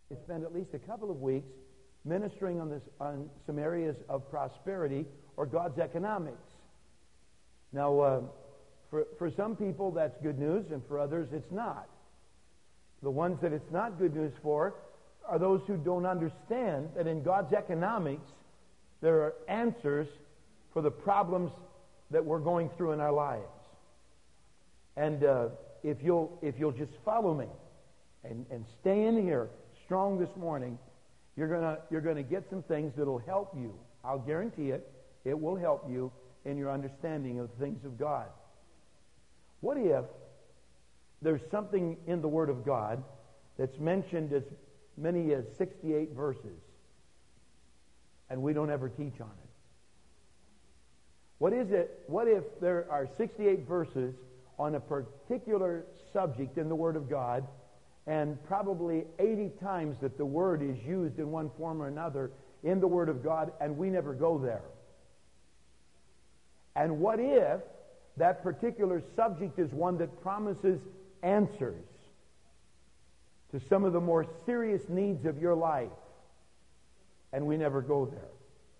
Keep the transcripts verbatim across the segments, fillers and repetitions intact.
Spend at least a couple of weeks ministering on this on some areas of prosperity or God's economics. Now, uh, for for some people that's good news, and for others it's not. The ones that it's not good news for are those who don't understand that in God's economics there are answers for the problems that we're going through in our lives. And uh, if you'll if you'll just follow me and and stay in here strong this morning, you're gonna you're gonna get some things that'll help you. I'll guarantee it. It will help you in your understanding of the things of God. What if there's something in the Word of God that's mentioned as many as sixty-eight verses, and we don't ever teach on it? What is it? What if there are sixty-eight verses on a particular subject in the Word of God, and probably eighty times that the word is used in one form or another in the Word of God, and we never go there? And what if that particular subject is one that promises answers to some of the more serious needs of your life, and we never go there?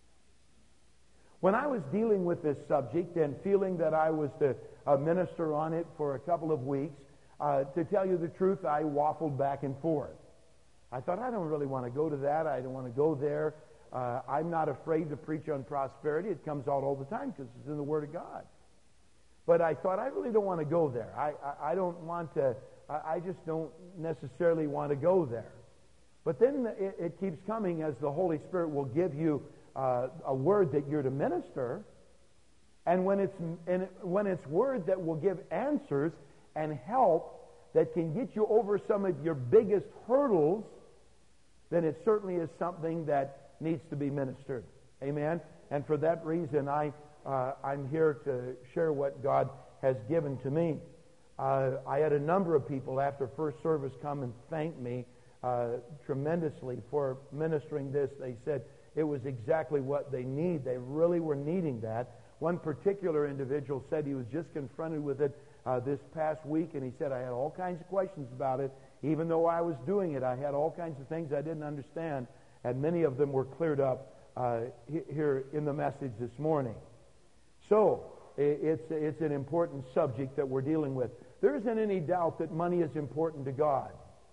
When I was dealing with this subject and feeling that I was to uh, minister on it for a couple of weeks, Uh, to tell you the truth, I waffled back and forth. I thought, I don't really want to go to that. I don't want to go there. Uh, I'm not afraid to preach on prosperity. It comes out all the time because it's in the Word of God. But I thought, I really don't want to go there. I, I, I don't want to, I, I just don't necessarily want to go there. But then it, it keeps coming as the Holy Spirit will give you uh, a word that you're to minister. And when it's, and it, when it's word that will give answers and help that can get you over some of your biggest hurdles, then it certainly is something that needs to be ministered. Amen? And for that reason, I, uh, I'm here to share what God has given to me. Uh, I had a number of people after first service come and thank me uh, tremendously for ministering this. They said it was exactly what they need. They really were needing that. One particular individual said he was just confronted with it Uh, this past week, and he said, I had all kinds of questions about it. Even though I was doing it, I had all kinds of things I didn't understand, and many of them were cleared up uh, here in the message this morning. So, it's, it's an important subject that we're dealing with. There isn't any doubt that money is important to God.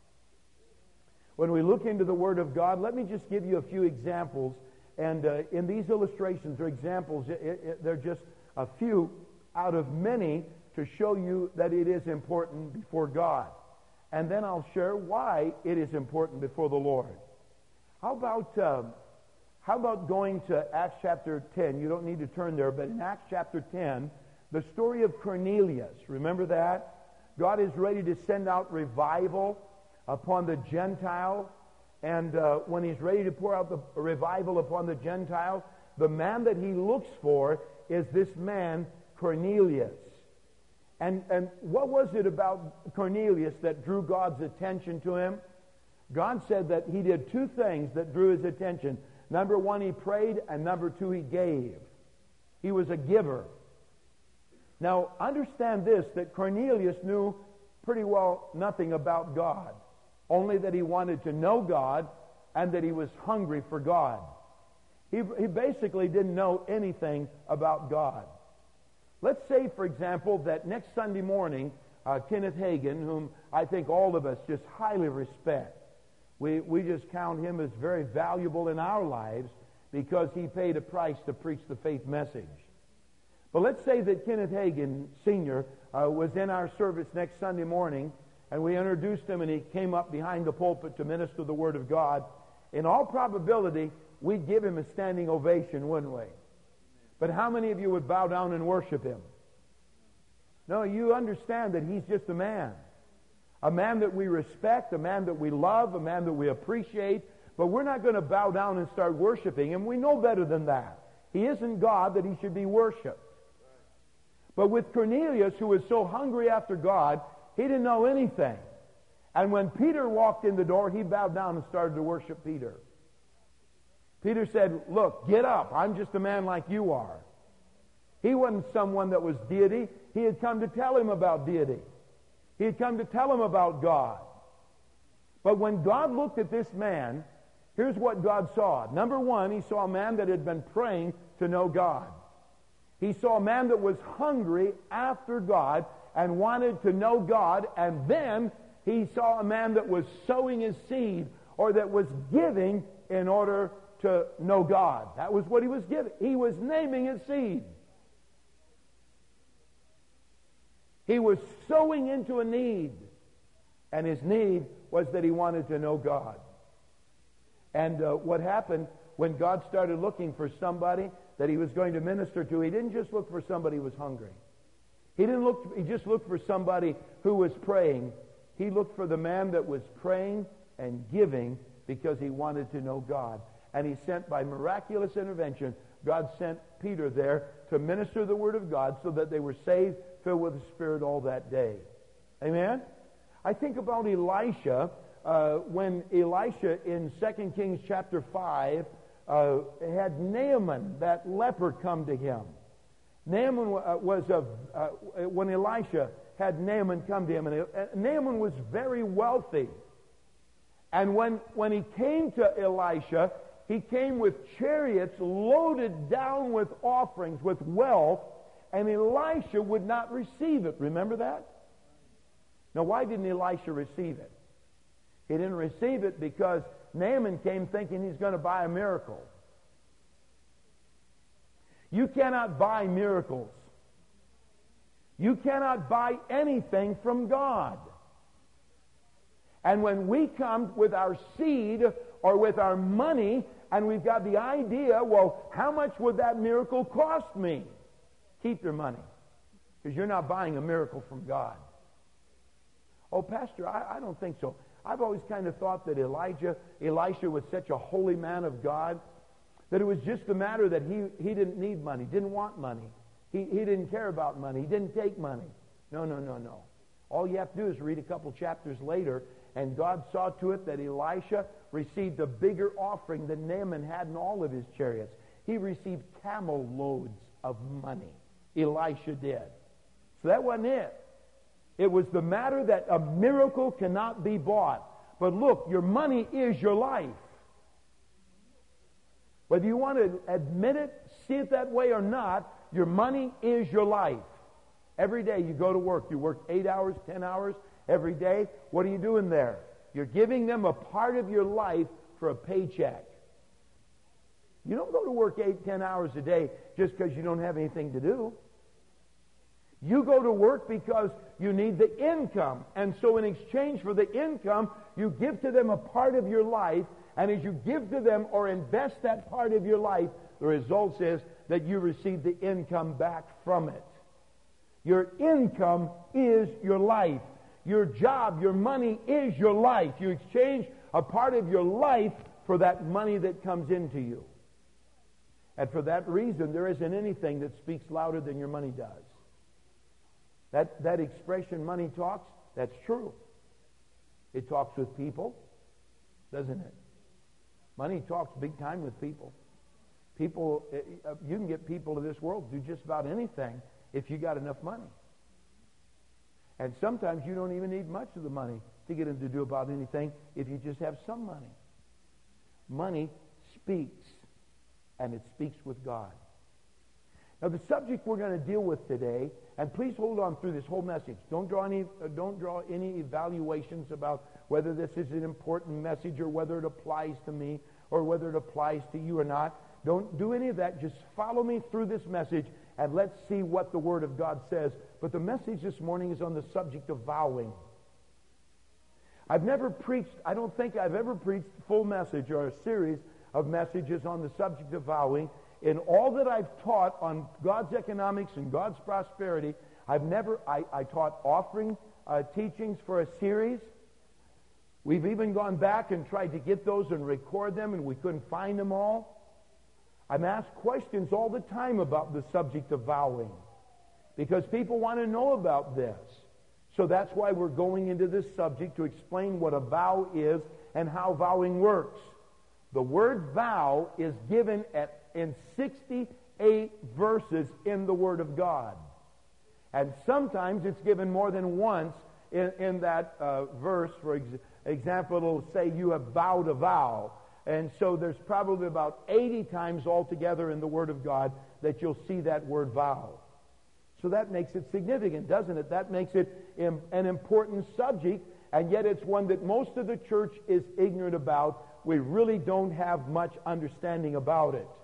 When we look into the Word of God, let me just give you a few examples, and uh, in these illustrations or examples, it, it, they're just a few out of many to show you that it is important before God. And then I'll share why it is important before the Lord. How about uh, how about going to Acts chapter ten? You don't need to turn there, but in Acts chapter ten, the story of Cornelius. Remember that? God is ready to send out revival upon the Gentile. And uh, when he's ready to pour out the revival upon the Gentile, the man that he looks for is this man, Cornelius. And, and what was it about Cornelius that drew God's attention to him? God said that he did two things that drew his attention. Number one, he prayed, and number two, he gave. He was a giver. Now, understand this, that Cornelius knew pretty well nothing about God, only that he wanted to know God and that he was hungry for God. He, he basically didn't know anything about God. Let's say, for example, that next Sunday morning, uh, Kenneth Hagin, whom I think all of us just highly respect, we, we just count him as very valuable in our lives because he paid a price to preach the faith message. But let's say that Kenneth Hagin, Senior, uh, was in our service next Sunday morning, and we introduced him, and he came up behind the pulpit to minister the Word of God. In all probability, we'd give him a standing ovation, wouldn't we? But how many of you would bow down and worship him? No, you understand that he's just a man. A man that we respect, a man that we love, a man that we appreciate. But we're not going to bow down and start worshiping him. We know better than that. He isn't God that he should be worshipped. But with Cornelius, who was so hungry after God, he didn't know anything. And when Peter walked in the door, he bowed down and started to worship Peter. Peter said, look, get up. I'm just a man like you are. He wasn't someone that was deity. He had come to tell him about deity. He had come to tell him about God. But when God looked at this man, here's what God saw. Number one, he saw a man that had been praying to know God. He saw a man that was hungry after God and wanted to know God. And then he saw a man that was sowing his seed, or that was giving in order to know God. That was what he was giving. He was naming his seed. He was sowing into a need. And his need was that he wanted to know God. And uh, what happened when God started looking for somebody that he was going to minister to, he didn't just look for somebody who was hungry. He didn't look, he just looked for somebody who was praying. He looked for the man that was praying and giving because he wanted to know God. And he sent, by miraculous intervention, God sent Peter there to minister the Word of God so that they were saved, filled with the Spirit all that day. Amen? I think about Elisha, uh, when Elisha in Second Kings chapter five uh, had Naaman, that leper, come to him. Naaman uh, was a, uh, when Elisha had Naaman come to him, and uh, Naaman was very wealthy. And when, when he came to Elisha, he came with chariots loaded down with offerings, with wealth, and Elisha would not receive it. Remember that? Now, why didn't Elisha receive it? He didn't receive it because Naaman came thinking he's going to buy a miracle. You cannot buy miracles. You cannot buy anything from God. And when we come with our seed or with our money, and we've got the idea, well, how much would that miracle cost me? Keep your money, because you're not buying a miracle from God. Oh, Pastor, I, I don't think so. I've always kind of thought that Elijah, Elisha was such a holy man of God that it was just a matter that he, he didn't need money, didn't want money. He, he didn't care about money. He didn't take money. No, no, no, no. All you have to do is read a couple chapters later, and God saw to it that Elisha received a bigger offering than Naaman had in all of his chariots. He received camel loads of money. Elisha did. So that wasn't it. It was the matter that a miracle cannot be bought. But look, your money is your life. Whether you want to admit it, see it that way or not, your money is your life. Every day you go to work. You work eight hours, ten hours every day. What are you doing there? You're giving them a part of your life for a paycheck. You don't go to work eight, ten hours a day just because you don't have anything to do. You go to work because you need the income. And so in exchange for the income, you give to them a part of your life. And as you give to them or invest that part of your life, the result is that you receive the income back from it. Your income is your life. Your job, your money is your life. You exchange a part of your life for that money that comes into you. And for that reason, there isn't anything that speaks louder than your money does. That, that expression, money talks, that's true. It talks with people, doesn't it? Money talks big time with people. People, you can get people of this world to do just about anything if you got enough money. And sometimes you don't even need much of the money to get them to do about anything if you just have some money. Money speaks, and it speaks with God. Now, the subject we're going to deal with today, and please hold on through this whole message. Don't draw any, uh, don't draw any evaluations about whether this is an important message or whether it applies to me or whether it applies to you or not. Don't do any of that. Just follow me through this message, and let's see what the Word of God says. But the message this morning is on the subject of vowing. I've never preached, I don't think I've ever preached a full message or a series of messages on the subject of vowing. In all that I've taught on God's economics and God's prosperity, I've never, I, I taught offering uh, teachings for a series. We've even gone back and tried to get those and record them, and we couldn't find them all. I'm asked questions all the time about the subject of vowing because people want to know about this. So that's why we're going into this subject to explain what a vow is and how vowing works. The word vow is given at in sixty-eight verses in the Word of God. And sometimes it's given more than once in, in that uh, verse. For ex- example, it'll say you have vowed a vow. And so there's probably about eighty times altogether in the Word of God that you'll see that word vow. So that makes it significant, doesn't it? That makes it an important subject, and yet it's one that most of the church is ignorant about. We really don't have much understanding about it.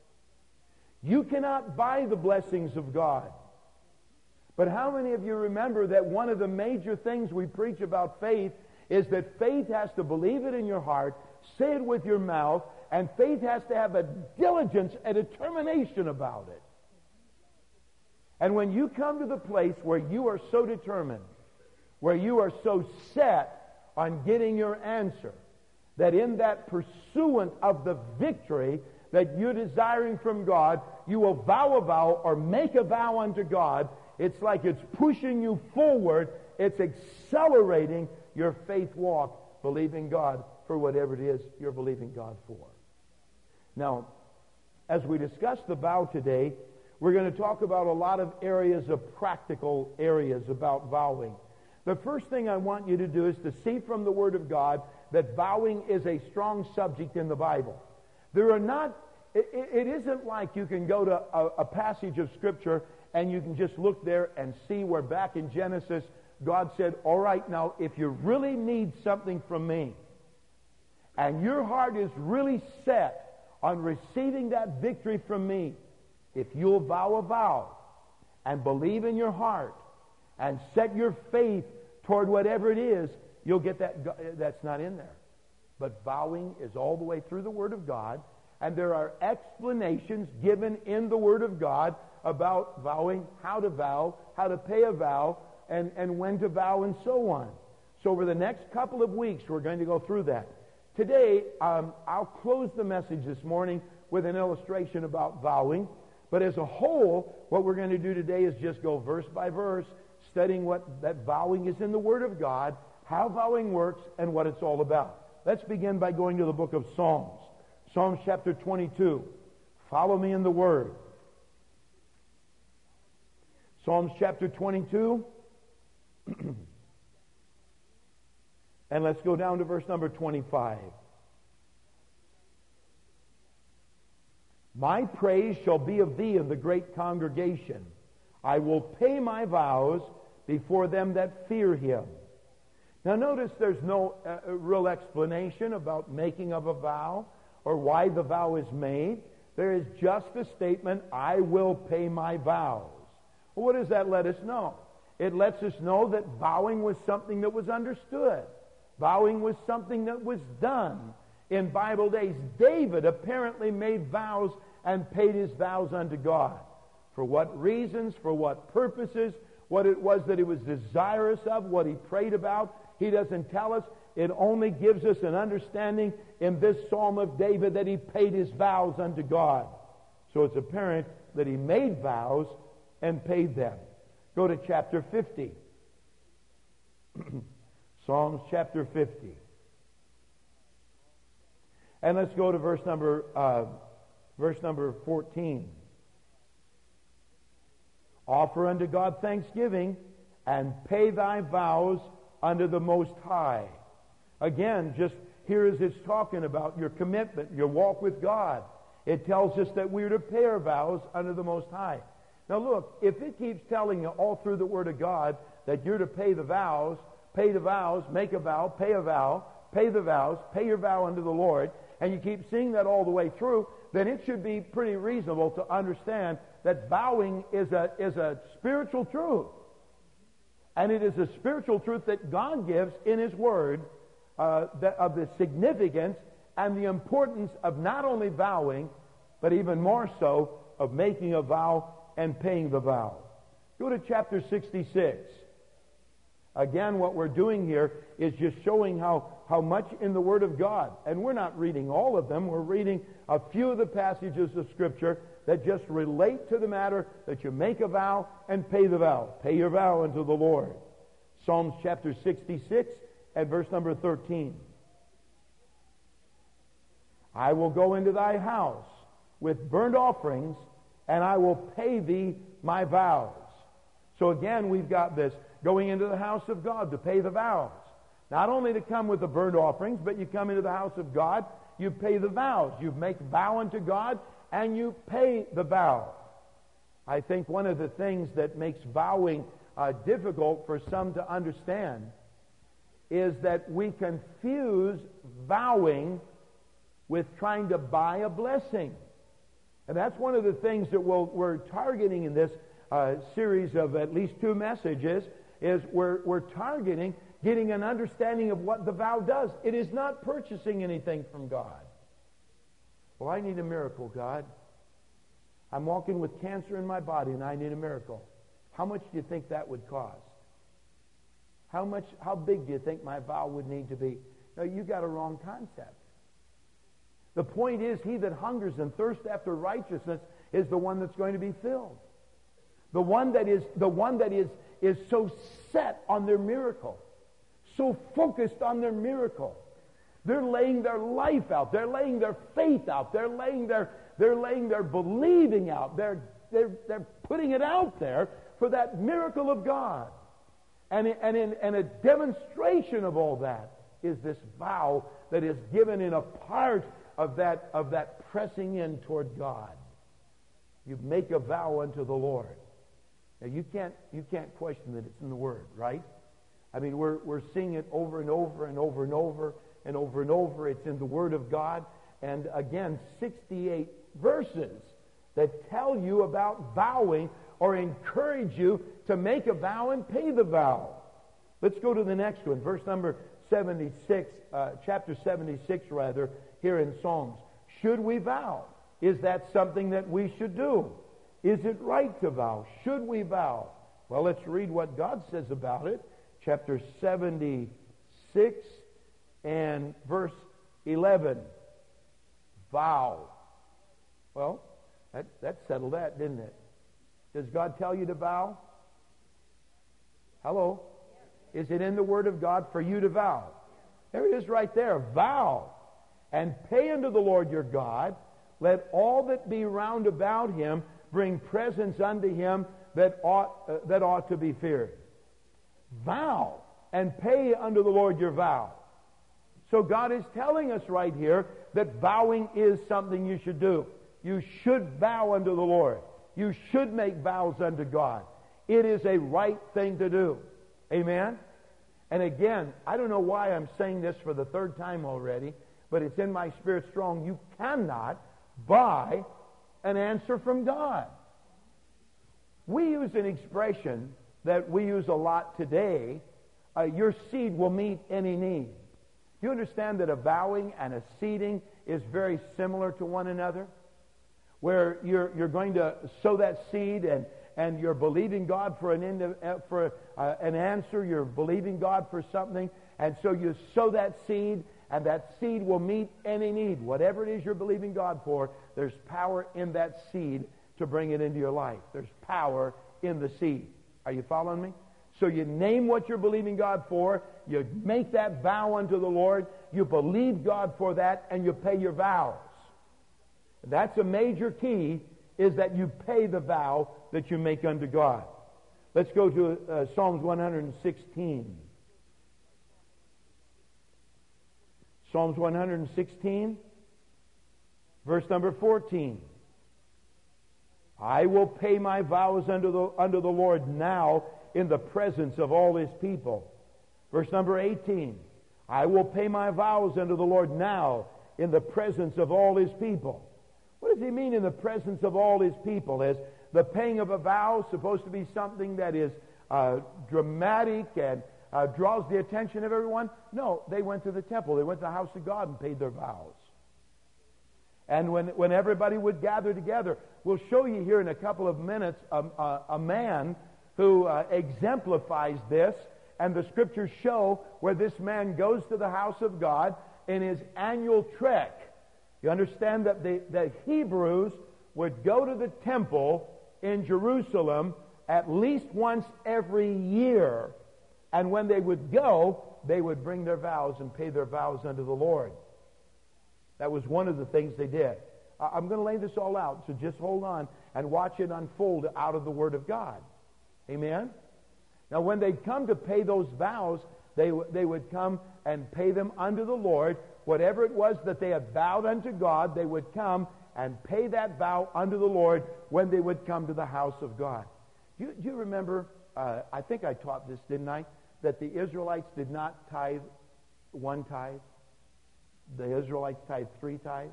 You cannot buy the blessings of God. But how many of you remember that one of the major things we preach about faith is that faith has to believe it in your heart, say it with your mouth, and faith has to have a diligence, a determination about it. And when you come to the place where you are so determined, where you are so set on getting your answer, that in that pursuant of the victory that you're desiring from God, you will vow a vow or make a vow unto God. It's like it's pushing you forward. It's accelerating your faith walk, believing God for whatever it is you're believing God for. Now, as we discuss the vow today, we're going to talk about a lot of areas of practical areas about vowing. The first thing I want you to do is to see from the Word of God that vowing is a strong subject in the Bible. There are not, it, it isn't like you can go to a, a passage of Scripture and you can just look there and see where back in Genesis God said, all right, now if you really need something from me and your heart is really set on receiving that victory from me, if you'll vow a vow and believe in your heart and set your faith toward whatever it is, you'll get that. That's not in there. But vowing is all the way through the Word of God, and there are explanations given in the Word of God about vowing, how to vow, how to pay a vow, and, and when to vow, and so on. So over the next couple of weeks, we're going to go through that. Today, um, I'll close the message this morning with an illustration about vowing. But as a whole, what we're going to do today is just go verse by verse, studying what that vowing is in the Word of God, how vowing works, and what it's all about. Let's begin by going to the book of Psalms. Psalms chapter twenty-two. Follow me in the Word. Psalms chapter twenty-two. And let's go down to verse number twenty-five. My praise shall be of thee in the great congregation. I will pay my vows before them that fear him. Now notice there's no uh, real explanation about making of a vow or why the vow is made. There is just a statement, I will pay my vows. Well, what does that let us know? It lets us know that vowing was something that was understood. Vowing was something that was done in Bible days. David apparently made vows and paid his vows unto God. For what reasons, for what purposes, what it was that he was desirous of, what he prayed about, he doesn't tell us. It only gives us an understanding in this Psalm of David that he paid his vows unto God. So it's apparent that he made vows and paid them. Go to chapter fifty. Psalms chapter fifty. And let's go to verse number uh, verse number fourteen. Offer unto God thanksgiving and pay thy vows unto the Most High. Again, just here as it's talking about your commitment, your walk with God. It tells us that we're to pay our vows unto the Most High. Now look, if it keeps telling you all through the Word of God that you're to pay the vows, pay the vows, make a vow, pay a vow, pay the vows, pay your vow unto the Lord, and you keep seeing that all the way through, then it should be pretty reasonable to understand that vowing is a, is a spiritual truth. And it is a spiritual truth that God gives in His Word uh, that, of the significance and the importance of not only vowing, but even more so of making a vow and paying the vow. Go to chapter sixty-six. Again, what we're doing here is just showing how, how much in the Word of God, and we're not reading all of them, we're reading a few of the passages of Scripture that just relate to the matter that you make a vow and pay the vow. Pay your vow unto the Lord. Psalms chapter sixty-six and verse number thirteen. I will go into thy house with burnt offerings, and I will pay thee my vows. So again, we've got this going into the house of God to pay the vows. Not only to come with the burnt offerings, but you come into the house of God, you pay the vows. You make vow unto God, and you pay the vow. I think one of the things that makes vowing uh, difficult for some to understand is that we confuse vowing with trying to buy a blessing. And that's one of the things that we'll, we're targeting in this uh, series of at least two messages, is we're, we're targeting getting an understanding of what the vow does. It is not purchasing anything from God. Well, I need a miracle, God. I'm walking with cancer in my body and I need a miracle. How much do you think that would cost? How much, how big do you think my vow would need to be? No, you got a wrong concept. The point is, he that hungers and thirsts after righteousness is the one that's going to be filled. The one that is, the one that is, is so set on their miracle, so focused on their miracle. They're laying their life out. They're laying their faith out. They're laying their, they're laying their believing out. They're, they're, they're putting it out there for that miracle of God. And, and, in, and a demonstration of all that is this vow that is given in a part of that, of that pressing in toward God. You make a vow unto the Lord. Now you can't, you can't question that it's in the Word, right? I mean, we're, we're seeing it over and over and over and over and over and over. It's in the Word of God. And again, sixty-eight verses that tell you about vowing or encourage you to make a vow and pay the vow. Let's go to the next one. Verse number seventy-six, uh, chapter seventy-six rather, here in Psalms. Should we vow? Is that something that we should do? Is it right to vow? Should we vow? Well, let's read what God says about it. Chapter seventy-six and verse eleven. Vow. Well, that, that settled that, didn't it? Does God tell you to vow? Hello? Is it in the Word of God for you to vow? There it is right there. Vow. And pay unto the Lord your God. Let all that be round about him bring presents unto him that ought, uh, that ought to be feared. Vow. And pay unto the Lord your vow. So God is telling us right here that vowing is something you should do. You should vow unto the Lord. You should make vows unto God. It is a right thing to do. Amen? And again, I don't know why I'm saying this for the third time already, but it's in my spirit strong. You cannot buy an answer from God. We use an expression that we use a lot today. Uh, your seed will meet any need. Do you understand that a vowing and a seeding is very similar to one another? Where you're, you're going to sow that seed and, and you're believing God for, an, for uh, an answer. You're believing God for something. And so you sow that seed, and that seed will meet any need. Whatever it is you're believing God for, there's power in that seed to bring it into your life. There's power in the seed. Are you following me? So you name what you're believing God for, you make that vow unto the Lord, you believe God for that, and you pay your vows. That's a major key, is that you pay the vow that you make unto God. Let's go to uh, Psalms one hundred sixteen. Psalms one hundred sixteen, verse number fourteen. I will pay my vows unto the, unto the Lord now in the presence of all his people. Verse number eighteen. I will pay my vows unto the Lord now in the presence of all his people. What does he mean in the presence of all his people? Is the paying of a vow supposed to be something that is uh, dramatic and uh, draws the attention of everyone? No, they went to the temple. They went to the house of God and paid their vows. And when, when everybody would gather together, we'll show you here in a couple of minutes a, a, a man who uh, exemplifies this, and the scriptures show where this man goes to the house of God in his annual trek. You understand that the, the Hebrews would go to the temple in Jerusalem at least once every year, and when they would go, they would bring their vows and pay their vows unto the Lord. That was one of the things they did. I'm going to lay this all out, so just hold on and watch it unfold out of the Word of God. Amen? Now, when they'd come to pay those vows, They, they would come and pay them unto the Lord. Whatever it was that they had vowed unto God, they would come and pay that vow unto the Lord when they would come to the house of God. Do you, do you remember, uh, I think I taught this, didn't I, that the Israelites did not tithe one tithe? The Israelites tithed three tithes.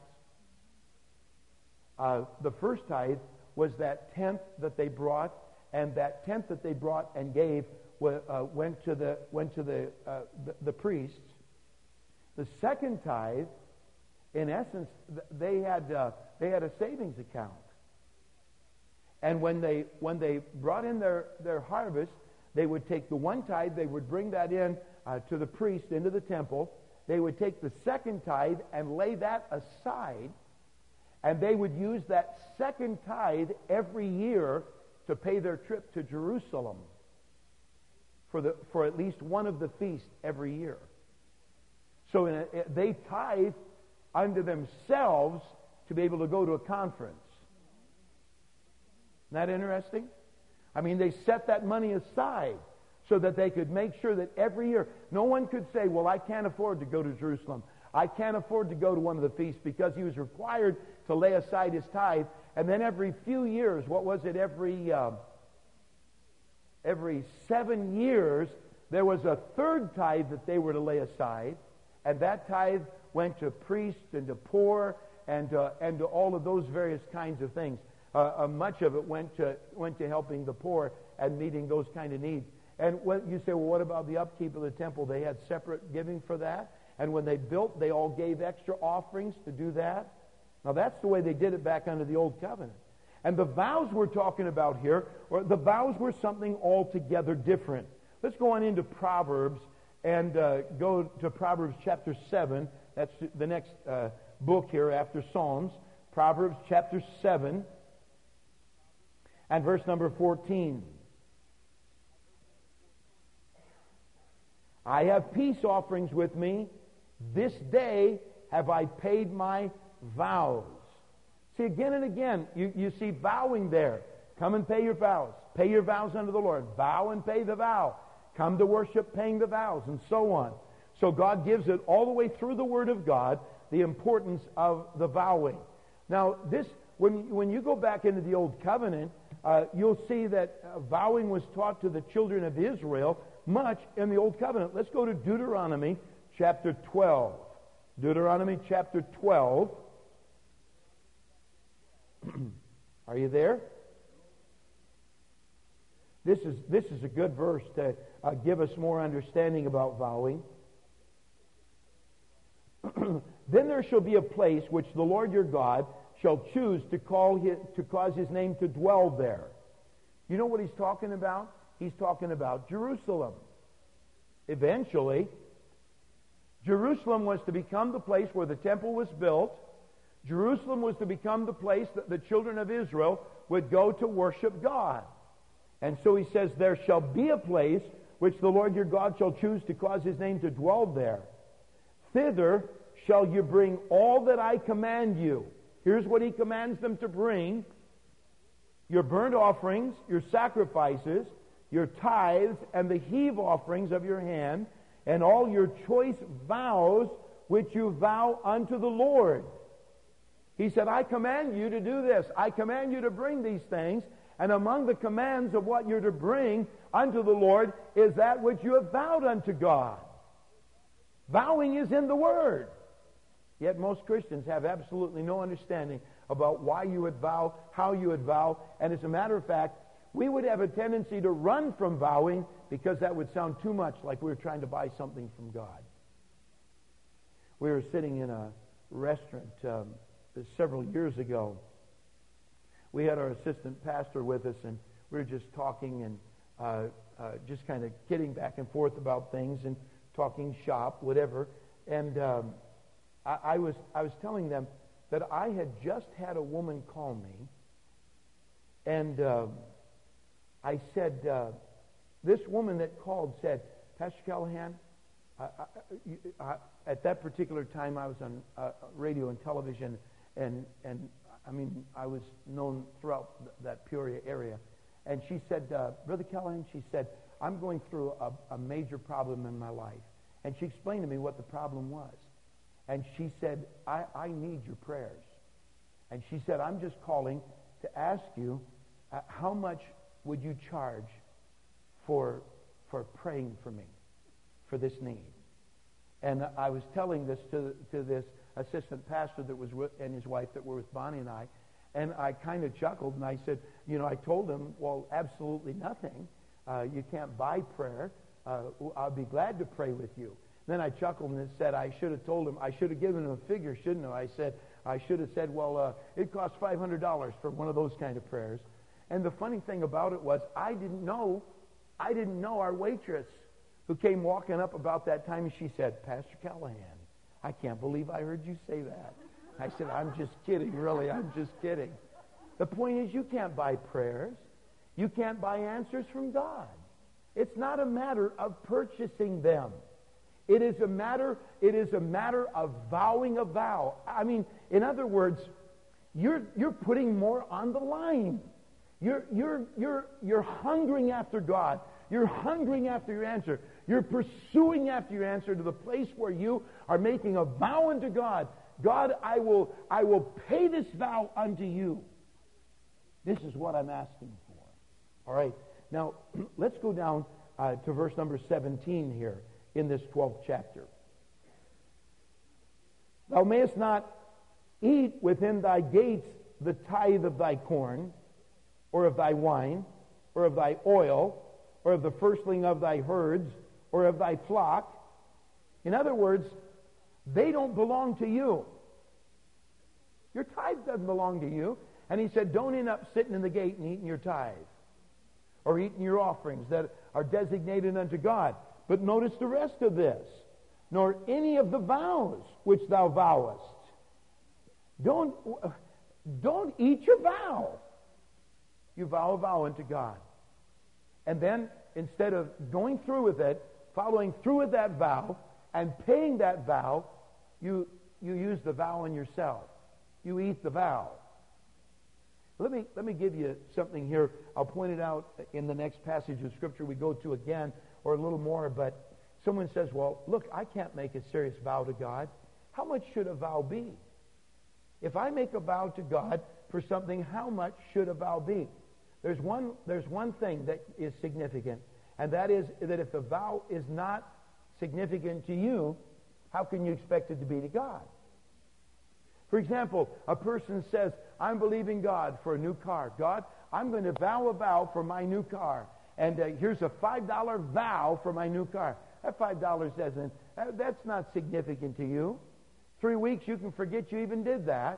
Uh, the first tithe was that tenth that they brought, and that tenth that they brought and gave uh, went to the went to the, uh, the the priests. The second tithe, in essence, they had uh, they had a savings account, and when they when they brought in their their harvest, they would take the one tithe, they would bring that in uh, to the priest into the temple. They would take the second tithe and lay that aside, and they would use that second tithe every year to pay their trip to Jerusalem for the for at least one of the feasts every year. So in a, they tithe unto themselves to be able to go to a conference. Isn't that interesting? I mean, they set that money aside so that they could make sure that every year, no one could say, well, I can't afford to go to Jerusalem. I can't afford to go to one of the feasts, because he was required to lay aside his tithe. And then every few years, what was it, every uh, every seven years, there was a third tithe that they were to lay aside, and that tithe went to priests and to poor and uh, and to all of those various kinds of things. Uh, uh, much of it went to went to helping the poor and meeting those kind of needs. And when you say, well, what about the upkeep of the temple? They had separate giving for that. And when they built, they all gave extra offerings to do that. Now, that's the way they did it back under the Old Covenant. And the vows we're talking about here, or the vows were something altogether different. Let's go on into Proverbs and uh, go to Proverbs chapter seven. That's the next uh, book here after Psalms. Proverbs chapter seven and verse number fourteen. I have peace offerings with me. This day have I paid my vows. See, again and again, you, you see vowing there. Come and pay your vows. Pay your vows unto the Lord. Vow and pay the vow. Come to worship paying the vows, and so on. So God gives it all the way through the Word of God, the importance of the vowing. Now, this when, when you go back into the Old Covenant, uh, you'll see that uh, vowing was taught to the children of Israel much in the Old Covenant. Let's go to Deuteronomy chapter twelve. Deuteronomy chapter twelve. Are you there? This is this is a good verse to uh, give us more understanding about vowing. Then there shall be a place which the Lord your God shall choose to call his, to cause his name to dwell there. You know what he's talking about? He's talking about Jerusalem. Eventually, Jerusalem was to become the place where the temple was built. Jerusalem was to become the place that the children of Israel would go to worship God. And so he says, there shall be a place which the Lord your God shall choose to cause his name to dwell there. Thither shall you bring all that I command you. Here's what he commands them to bring: your burnt offerings, your sacrifices, your tithes, and the heave offerings of your hand, and all your choice vows which you vow unto the Lord. He said, I command you to do this. I command you to bring these things. And among the commands of what you're to bring unto the Lord is that which you have vowed unto God. Vowing is in the Word. Yet most Christians have absolutely no understanding about why you would vow, how you would vow. And as a matter of fact, we would have a tendency to run from vowing because that would sound too much like we were trying to buy something from God. We were sitting in a restaurant um, several years ago. We had our assistant pastor with us, and we were just talking and uh, uh, just kind of kidding back and forth about things and talking shop, whatever. And um, I, I was I was telling them that I had just had a woman call me, and uh, I said, uh, this woman that called said, Pastor Callahan, I, I, I, at that particular time I was on uh, radio and television, and and I mean I was known throughout th- that Peoria area, and she said, uh, Brother Callahan, she said, I'm going through a, a major problem in my life. And she explained to me what the problem was. And she said, I, I need your prayers. And she said, I'm just calling to ask you, uh, how much would you charge for, for praying for me, for this need? And I was telling this to, to this assistant pastor that was with, and his wife that were with Bonnie and I, and I kind of chuckled, and I said, you know, I told him, well, absolutely nothing. Uh, you can't buy prayer. Uh, I'll be glad to pray with you. Then I chuckled and said, I should have told him, I should have given him a figure, shouldn't I? I said, I should have said, well, uh, it costs five hundred dollars for one of those kind of prayers. And the funny thing about it was, I didn't know, I didn't know our waitress who came walking up about that time, and she said, Pastor Callahan, I can't believe I heard you say that. I said, I'm just kidding, really, I'm just kidding. The point is, you can't buy prayers. You can't buy answers from God. It's not a matter of purchasing them. It is a matter, it is a matter of vowing a vow. I mean, in other words, you're you're putting more on the line. You're you're you're you're hungering after God. You're hungering after your answer. You're pursuing after your answer to the place where you are making a vow unto God. God, I will I will pay this vow unto you. This is what I'm asking for. All right. Now, let's go down uh, to verse number seventeen here in this twelfth chapter. Thou mayest not eat within thy gates the tithe of thy corn, or of thy wine, or of thy oil, or of the firstling of thy herds, or of thy flock. In other words, they don't belong to you. Your tithe doesn't belong to you. And he said, don't end up sitting in the gate and eating your tithe, or eating your offerings that are designated unto God. But notice the rest of this. Nor any of the vows which thou vowest. Don't, don't eat your vow. You vow a vow unto God. And then, instead of going through with it, following through with that vow, and paying that vow, you, you use the vow on yourself. You eat the vow. Let me, let me give you something here. I'll point it out in the next passage of Scripture we go to again, or a little more, but someone says, well, look, I can't make a serious vow to God. How much should a vow be? If I make a vow to God for something, how much should a vow be? There's one, there's one thing that is significant, and that is that if the vow is not significant to you, how can you expect it to be to God? For example, a person says, I'm believing God for a new car. God, I'm going to vow a vow for my new car. And uh, here's a five dollar vow for my new car. That five dollars doesn't, uh, that's not significant to you. Three weeks, you can forget you even did that.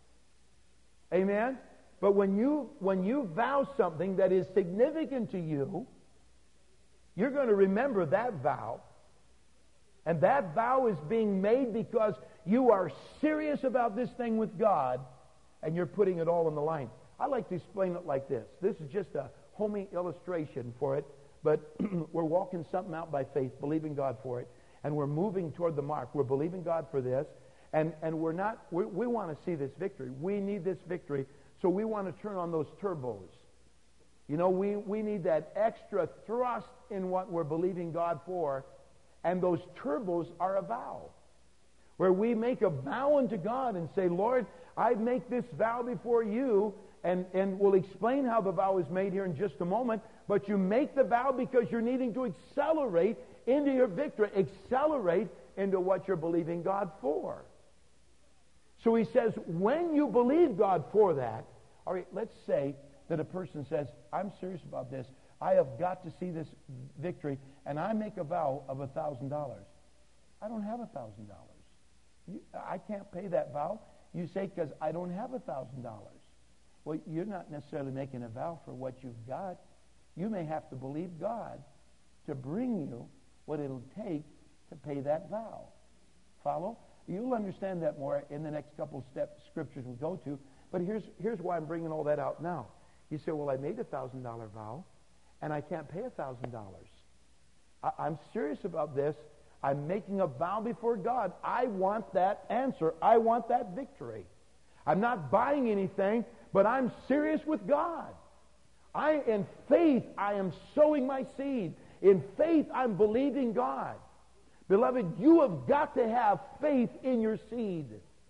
Amen? But when you, when you vow something that is significant to you, you're going to remember that vow. And that vow is being made because you are serious about this thing with God, and you're putting it all on the line. I like to explain it like this. This is just a homey illustration for it, but we're walking something out by faith, believing God for it, and we're moving toward the mark. We're believing God for this, and, and we're not, we, we want to see this victory. We need this victory, so we want to turn on those turbos. You know, we, we need that extra thrust in what we're believing God for, and those turbos are a vow, where we make a vow unto God and say, Lord, I make this vow before you, and, and we'll explain how the vow is made here in just a moment, but you make the vow because you're needing to accelerate into your victory, accelerate into what you're believing God for. So he says, when you believe God for that, all right, let's say that a person says, I'm serious about this. I have got to see this victory, and I make a vow of a thousand dollars. I don't have a thousand dollars. I can't pay that vow. You say, because I don't have a thousand dollars. Well, you're not necessarily making a vow for what you've got. You may have to believe God to bring you what it'll take to pay that vow. Follow? You'll understand that more in the next couple of steps scriptures we go to. But here's here's why I'm bringing all that out now. You say, well, I made a thousand dollar vow, and I can't pay a thousand dollars. I'm serious about this. I'm making a vow before God. I want that answer. I want that victory. I'm not buying anything, but I'm serious with God. I, in faith, I am sowing my seed. In faith, I'm believing God. Beloved, you have got to have faith in your seed.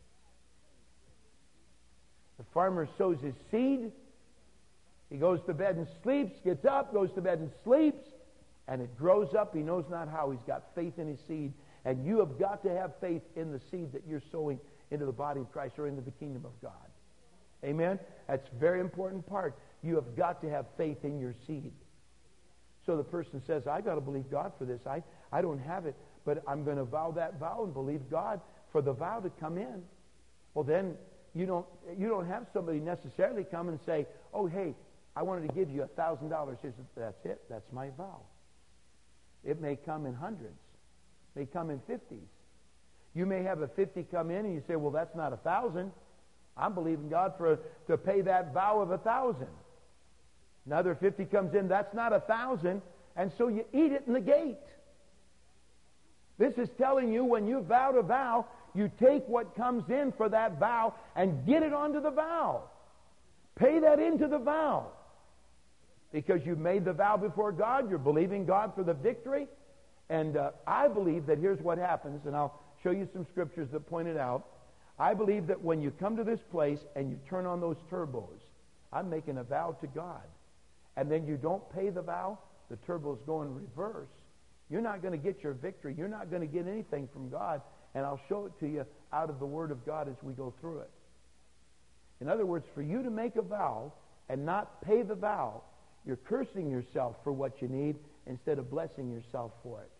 The farmer sows his seed. He goes to bed and sleeps, gets up, goes to bed and sleeps, and it grows up. He knows not how. He's got faith in his seed. And you have got to have faith in the seed that you're sowing into the body of Christ or into the kingdom of God. Amen? That's a very important part. You have got to have faith in your seed. So the person says, I got to believe God for this. I, I don't have it, but I'm going to vow that vow and believe God for the vow to come in. Well, then you don't, you don't have somebody necessarily come and say, oh, hey, I wanted to give you a thousand dollars. That's it. That's my vow. It may come in hundreds. It may come in fifties. You may have a fifty come in and you say, well, that's not a thousand. I'm believing God for to pay that vow of a thousand. Another fifty comes in, that's not a thousand, and so you eat it in the gate. This is telling you when you vow to vow, you take what comes in for that vow and get it onto the vow. Pay that into the vow. Because you've made the vow before God, you're believing God for the victory. And uh, I believe that here's what happens, and I'll show you some scriptures that point it out. I believe that when you come to this place and you turn on those turbos, I'm making a vow to God. And then you don't pay the vow, the turbos go in reverse. You're not going to get your victory. You're not going to get anything from God. And I'll show it to you out of the Word of God as we go through it. In other words, for you to make a vow and not pay the vow, you're cursing yourself for what you need instead of blessing yourself for it.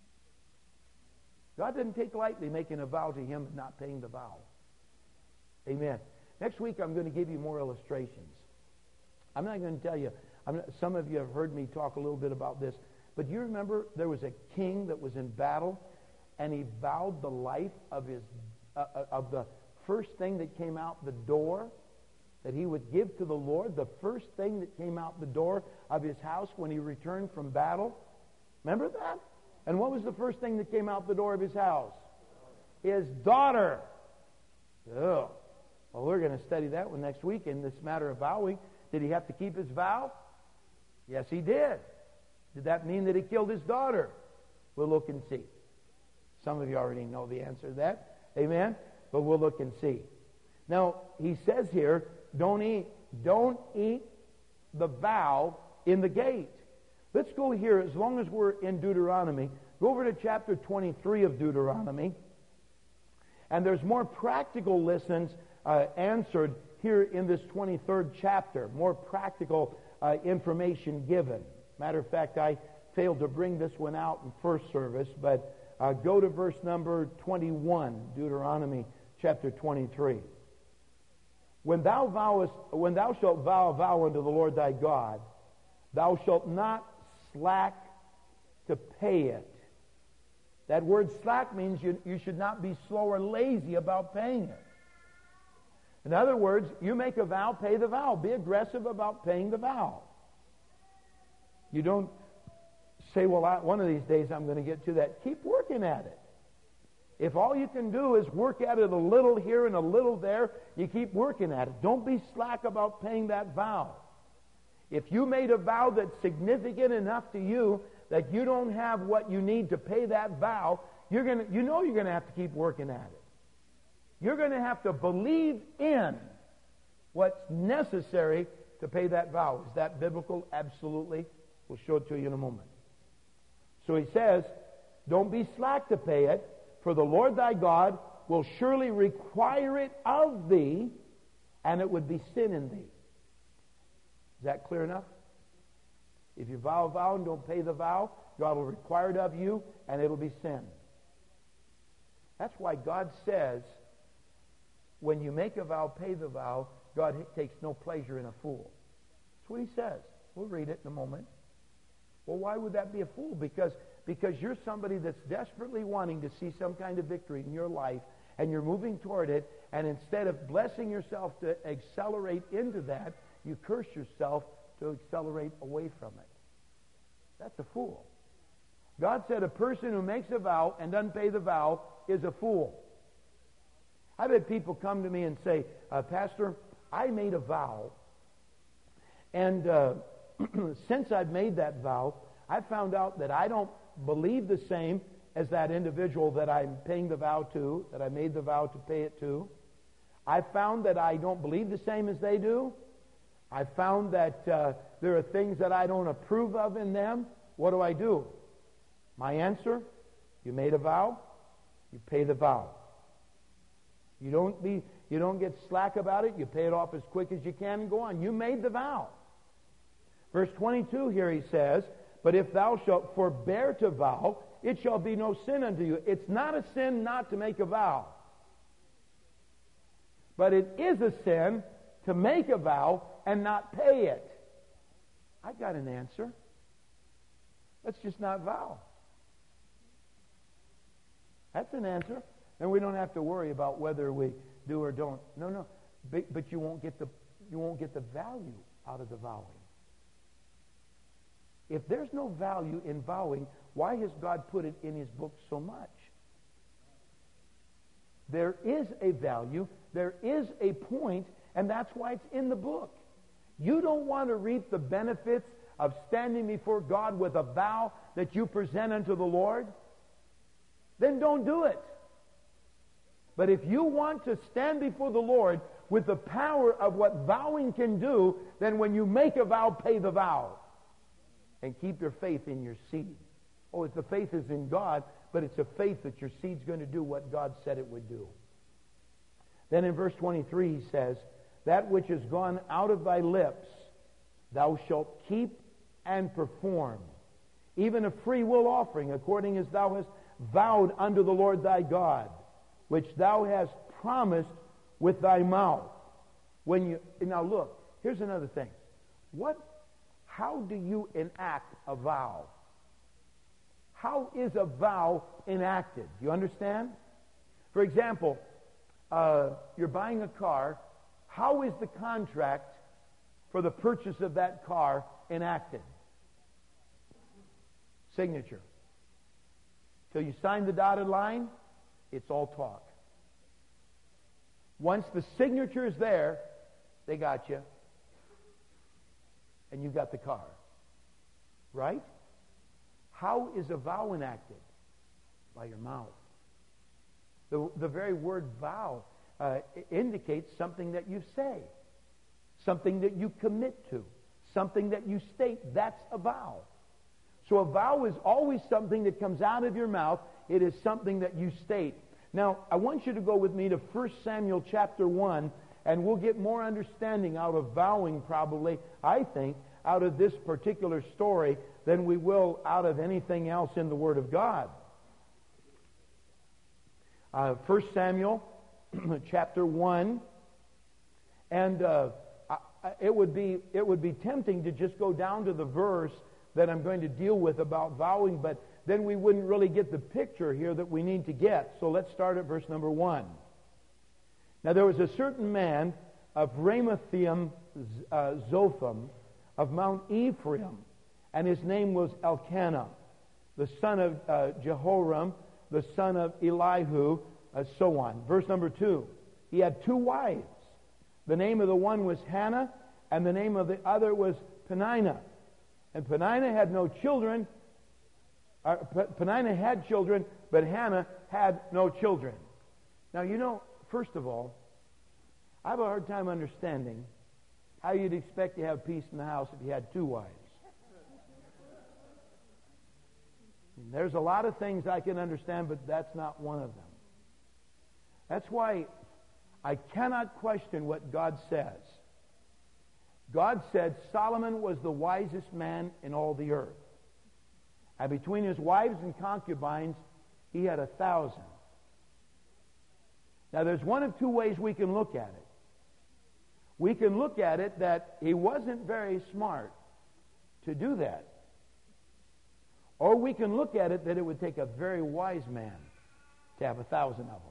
God didn't take lightly making a vow to Him and not paying the vow. Amen. Next week I'm going to give you more illustrations. I'm not going to tell you, I'm not, some of you have heard me talk a little bit about this, but do you remember there was a king that was in battle and he vowed the life of his uh, of the first thing that came out the door that he would give to the Lord, the first thing that came out the door of his house when he returned from battle. Remember that? And what was the first thing that came out the door of his house? His daughter. Oh. Well, we're going to study that one next week in this matter of vowing. Did he have to keep his vow? Yes, he did. Did that mean that he killed his daughter? We'll look and see. Some of you already know the answer to that. Amen? But we'll look and see. Now, he says here, don't eat, don't eat the vow in the gate. Let's go here, as long as we're in Deuteronomy, go over to chapter twenty-three of Deuteronomy. And there's more practical lessons uh, answered here in this twenty-third chapter. More practical uh, information given. Matter of fact, I failed to bring this one out in first service, but uh, go to verse number twenty-one, Deuteronomy chapter twenty-three. When thou vowest, when thou shalt vow a vow unto the Lord thy God, thou shalt not slack to pay it. That word slack means you, you should not be slow or lazy about paying it. In other words, you make a vow, pay the vow. Be aggressive about paying the vow. You don't say, well, I, one of these days I'm going to get to that. Keep working at it. If all you can do is work at it a little here and a little there, you keep working at it. Don't be slack about paying that vow. If you made a vow that's significant enough to you that you don't have what you need to pay that vow, you're going to, you know you're going to have to keep working at it. You're going to have to believe in what's necessary to pay that vow. Is that biblical? Absolutely. We'll show it to you in a moment. So he says, don't be slack to pay it, for the Lord thy God will surely require it of thee, and it would be sin in thee. Is that clear enough? If you vow a vow and don't pay the vow, God will require it of you, and it'll be sin. That's why God says, when you make a vow, pay the vow, God takes no pleasure in a fool. That's what he says. We'll read it in a moment. Well, why would that be a fool? Because, because you're somebody that's desperately wanting to see some kind of victory in your life, and you're moving toward it, and instead of blessing yourself to accelerate into that, you curse yourself to accelerate away from it. That's a fool. God said a person who makes a vow and doesn't pay the vow is a fool. I've had people come to me and say, uh, Pastor, I made a vow, and uh, since I've made that vow, I found out that I don't believe the same as that individual that I'm paying the vow to, that I made the vow to pay it to. I found that I don't believe the same as they do. I found that uh, there are things that I don't approve of in them. What do I do? My answer, you made a vow, you pay the vow. You don't be, you don't get slack about it. You pay it off as quick as you can and go on. You made the vow. Verse twenty-two here he says, but if thou shalt forbear to vow, it shall be no sin unto you. It's not a sin not to make a vow. But it is a sin to make a vow and not pay it. I got an answer. Let's just not vow. That's an answer. And we don't have to worry about whether we do or don't. No, no. But, but you won't get the you won't get the value out of the vowing. If there's no value in vowing, why has God put it in His book so much? There is a value, there is a point, and that's why it's in the book. You don't want to reap the benefits of standing before God with a vow that you present unto the Lord? Then don't do it. But if you want to stand before the Lord with the power of what vowing can do, then when you make a vow, pay the vow. And keep your faith in your seed. Oh, it's the faith is in God, but it's a faith that your seed's going to do what God said it would do. Then in verse twenty-three he says, that which is gone out of thy lips, thou shalt keep and perform, even a free will offering, according as thou hast vowed unto the Lord thy God, which thou hast promised with thy mouth. When you now look, here's another thing. What How do you enact a vow? How is a vow enacted? Do you understand? For example, uh, you're buying a car. How is the contract for the purchase of that car enacted? Signature. Till you sign the dotted line, it's all talk. Once the signature is there, they got you. And you got the car. Right? How is a vow enacted? By your mouth. The, the very word vow uh, indicates something that you say. Something that you commit to. Something that you state. That's a vow. So a vow is always something that comes out of your mouth. It is something that you state. Now, I want you to go with me to First Samuel chapter one, and we'll get more understanding out of vowing probably, I think, out of this particular story than we will out of anything else in the Word of God. Uh, First Samuel chapter one, and uh, I, it would be it would be tempting to just go down to the verse that I'm going to deal with about vowing, but then we wouldn't really get the picture here that we need to get. So let's start at verse number one. Now there was a certain man of Ramathaim uh, Zophim, of Mount Ephraim, and his name was Elkanah, the son of uh, Jehoram, the son of Elihu, uh, so on. Verse number two. He had two wives. The name of the one was Hannah, and the name of the other was Peninnah. And Peninnah had no children. Uh, Peninnah had children, but Hannah had no children. Now, you know, first of all, I have a hard time understanding how you'd expect to have peace in the house if you had two wives. And there's a lot of things I can understand, but that's not one of them. That's why I cannot question what God says. God said Solomon was the wisest man in all the earth. And between his wives and concubines, he had a thousand. Now, there's one of two ways we can look at it. We can look at it that he wasn't very smart to do that. Or we can look at it that it would take a very wise man to have a thousand of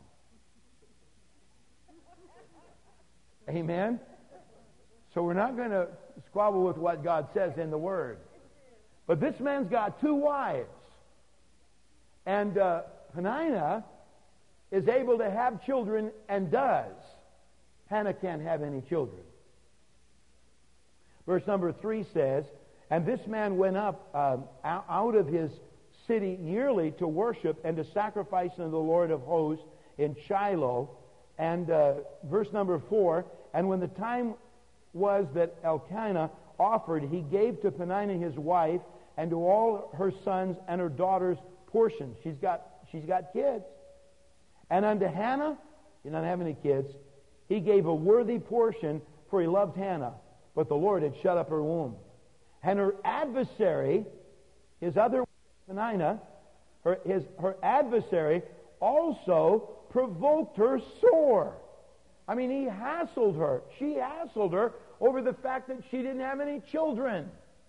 them. Amen? So we're not going to squabble with what God says in the Word. But this man's got two wives. And uh, Peninnah is able to have children and does. Hannah can't have any children. Verse number three says, And this man went up um, out of his city yearly to worship and to sacrifice unto the Lord of hosts in Shiloh. And uh, verse number four, and when the time was that Elkanah offered, he gave to Peninnah his wife and to all her sons and her daughters portions. She's got, she's got kids. And unto Hannah, he doesn't have any kids, he gave a worthy portion, for he loved Hannah, but the Lord had shut up her womb. And her adversary, his other Peninnah, her, his, her adversary also provoked her sore. I mean, he hassled her. She hassled her over the fact that she didn't have any children.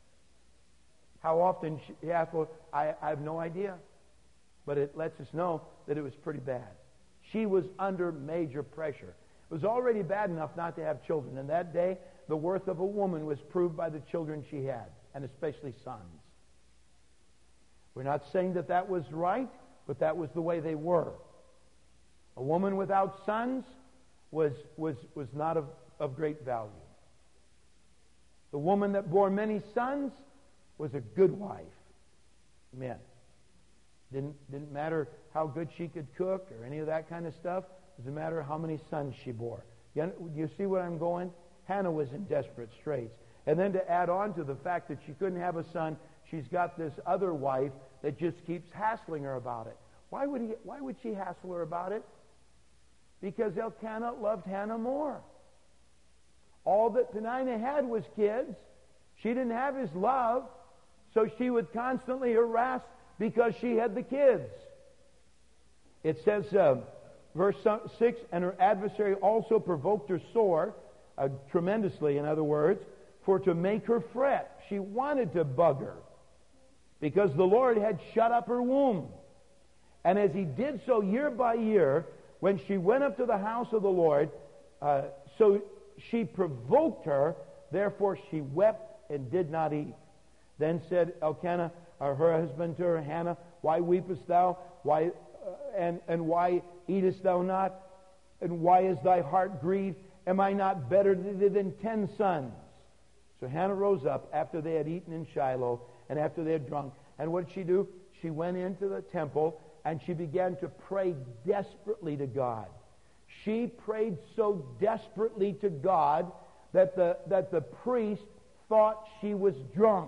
How often she hassled, I, I have no idea. But it lets us know that it was pretty bad. She was under major pressure. It was already bad enough not to have children. And that day, the worth of a woman was proved by the children she had, and especially sons. We're not saying that that was right, but that was the way they were. A woman without sons was, was, was not of, of great value. The woman that bore many sons was a good wife. Amen. Didn't, didn't matter how good she could cook or any of that kind of stuff. It doesn't matter how many sons she bore. You, you see where I'm going? Hannah was in desperate straits. And then to add on to the fact that she couldn't have a son, she's got this other wife that just keeps hassling her about it. Why would he, why would she hassle her about it? Because Elkanah loved Hannah more. All that Peninnah had was kids. She didn't have his love, so she would constantly harass because she had the kids. It says, uh, verse six, and her adversary also provoked her sore, uh, tremendously, in other words, for to make her fret. She wanted to bug her because the Lord had shut up her womb. And as he did so year by year, when she went up to the house of the Lord, uh, so she provoked her, therefore she wept and did not eat. Then said Elkanah, uh, her husband, to her, Hannah, why weepest thou? Why uh, and and why eatest thou not? And why is thy heart grieved? Am I not better than ten sons? So Hannah rose up after they had eaten in Shiloh and after they had drunk. And what did she do? She went into the temple and she began to pray desperately to God. She prayed so desperately to God that the, that the priest thought she was drunk.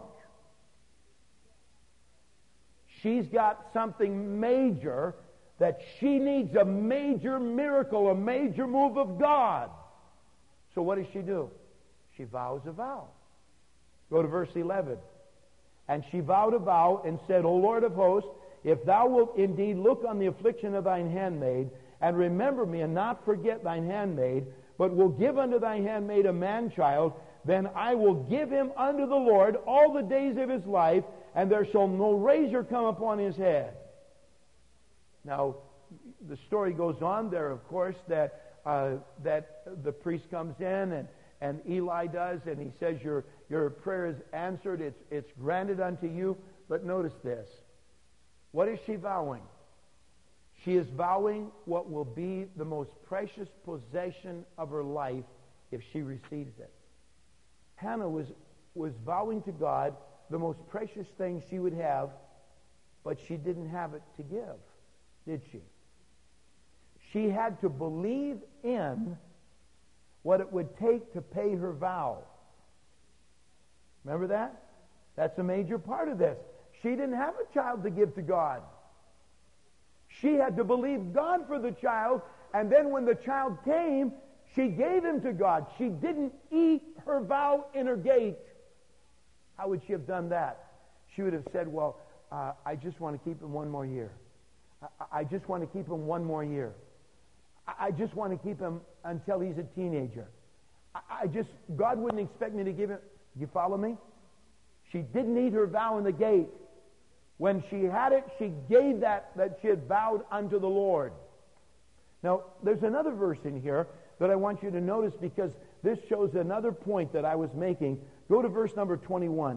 She's got something major that she needs a major miracle, a major move of God. So what does she do? She vows a vow. Go to verse eleven. And she vowed a vow and said, O Lord of hosts, if thou wilt indeed look on the affliction of thine handmaid, and remember me, and not forget thine handmaid, but will give unto thy handmaid a man-child, then I will give him unto the Lord all the days of his life, and there shall no razor come upon his head. Now, the story goes on there, of course, that uh, that the priest comes in, and, and Eli does, and he says, your, your prayer is answered, it's, it's granted unto you. But notice this. What is she vowing? She is vowing what will be the most precious possession of her life if she receives it. Hannah was, was vowing to God the most precious thing she would have, but she didn't have it to give, did she? She had to believe in what it would take to pay her vow. Remember that? That's a major part of this. She didn't have a child to give to God. She had to believe God for the child, and then when the child came, she gave him to God. She didn't eat her vow in her gate. How would she have done that? She would have said, well, uh, I just want to keep him one more year. I, I just want to keep him one more year. I, I just want to keep him until he's a teenager. I, I just, God wouldn't expect me to give him. You follow me? She didn't eat her vow in the gate. When she had it, she gave that that she had vowed unto the Lord. Now, there's another verse in here that I want you to notice, because this shows another point that I was making. Go to verse number twenty-one.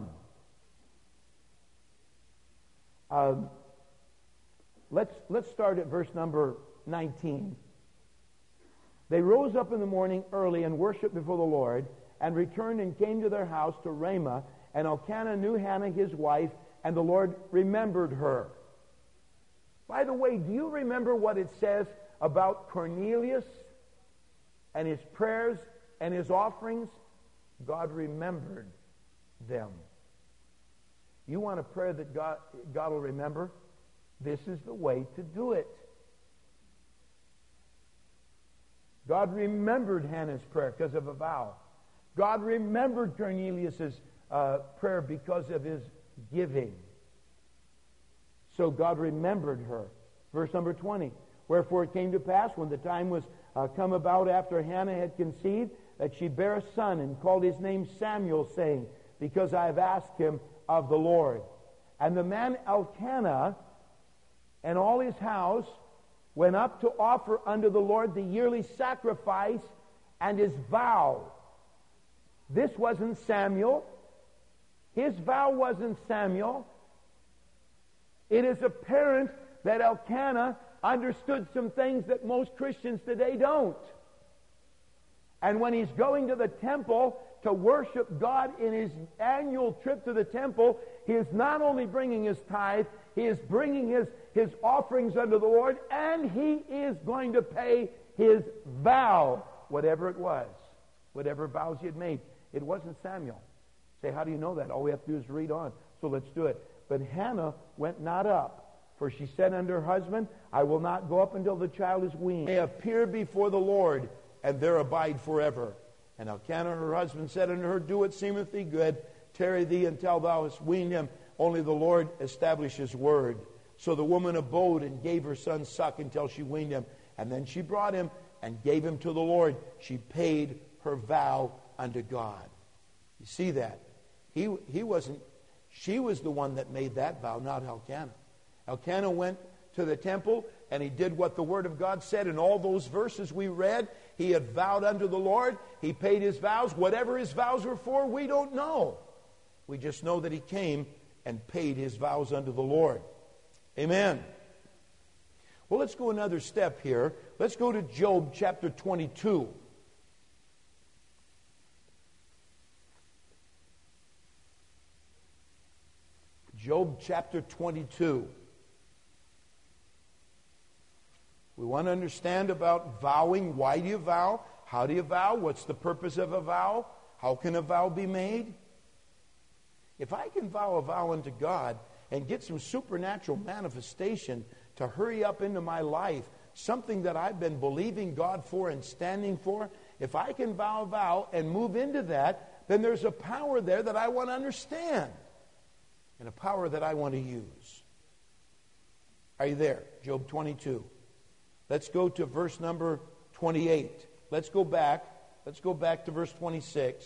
Um, let's, let's start at verse number nineteen. They rose up in the morning early and worshipped before the Lord, and returned and came to their house to Ramah, And Elkanah knew Hannah his wife, and the Lord remembered her. By the way, do you remember what it says about Cornelius and his prayers and his offerings? God remembered them. You want a prayer that God, God will remember? This is the way to do it. God remembered Hannah's prayer because of a vow. God remembered Cornelius' uh, prayer because of his giving. So God remembered her. Verse number twenty. Wherefore it came to pass, when the time was uh, come about after Hannah had conceived, that she bare a son, and called his name Samuel, saying, Because I have asked him of the Lord. And the man Elkanah and all his house went up to offer unto the Lord the yearly sacrifice and his vow. This wasn't Samuel. His vow wasn't Samuel. It is apparent that Elkanah understood some things that most Christians today don't. And when he's going to the temple to worship God in his annual trip to the temple, he is not only bringing his tithe, he is bringing his, his offerings unto the Lord, and he is going to pay his vow, whatever it was, whatever vows he had made. It wasn't Samuel. Say, how do you know that? All we have to do is read on. So let's do it. But Hannah went not up, for she said unto her husband, I will not go up until the child is weaned. May appear before the Lord, and there abide forever. And Elkanah her husband said unto her, Do what seemeth thee good, tarry thee until thou hast weaned him. Only the Lord establish his word. So the woman abode and gave her son suck until she weaned him. And then she brought him and gave him to the Lord. She paid her vow unto God. You see that? He, he wasn't, she was the one that made that vow, not Elkanah. Elkanah went to the temple and he did what the Word of God said in all those verses we read. He had vowed unto the Lord. He paid his vows. Whatever his vows were for, we don't know. We just know that he came and paid his vows unto the Lord. Amen. Well, let's go another step here. Let's go to Job chapter twenty-two. Job chapter twenty-two. We want to understand about vowing. Why do you vow? How do you vow? What's the purpose of a vow? How can a vow be made? If I can vow a vow unto God and get some supernatural manifestation to hurry up into my life, something that I've been believing God for and standing for, if I can vow a vow and move into that, then there's a power there that I want to understand and a power that I want to use. Are you there? Job twenty-two. Let's go to verse number twenty-eight. Let's go back. Let's go back to verse twenty-six.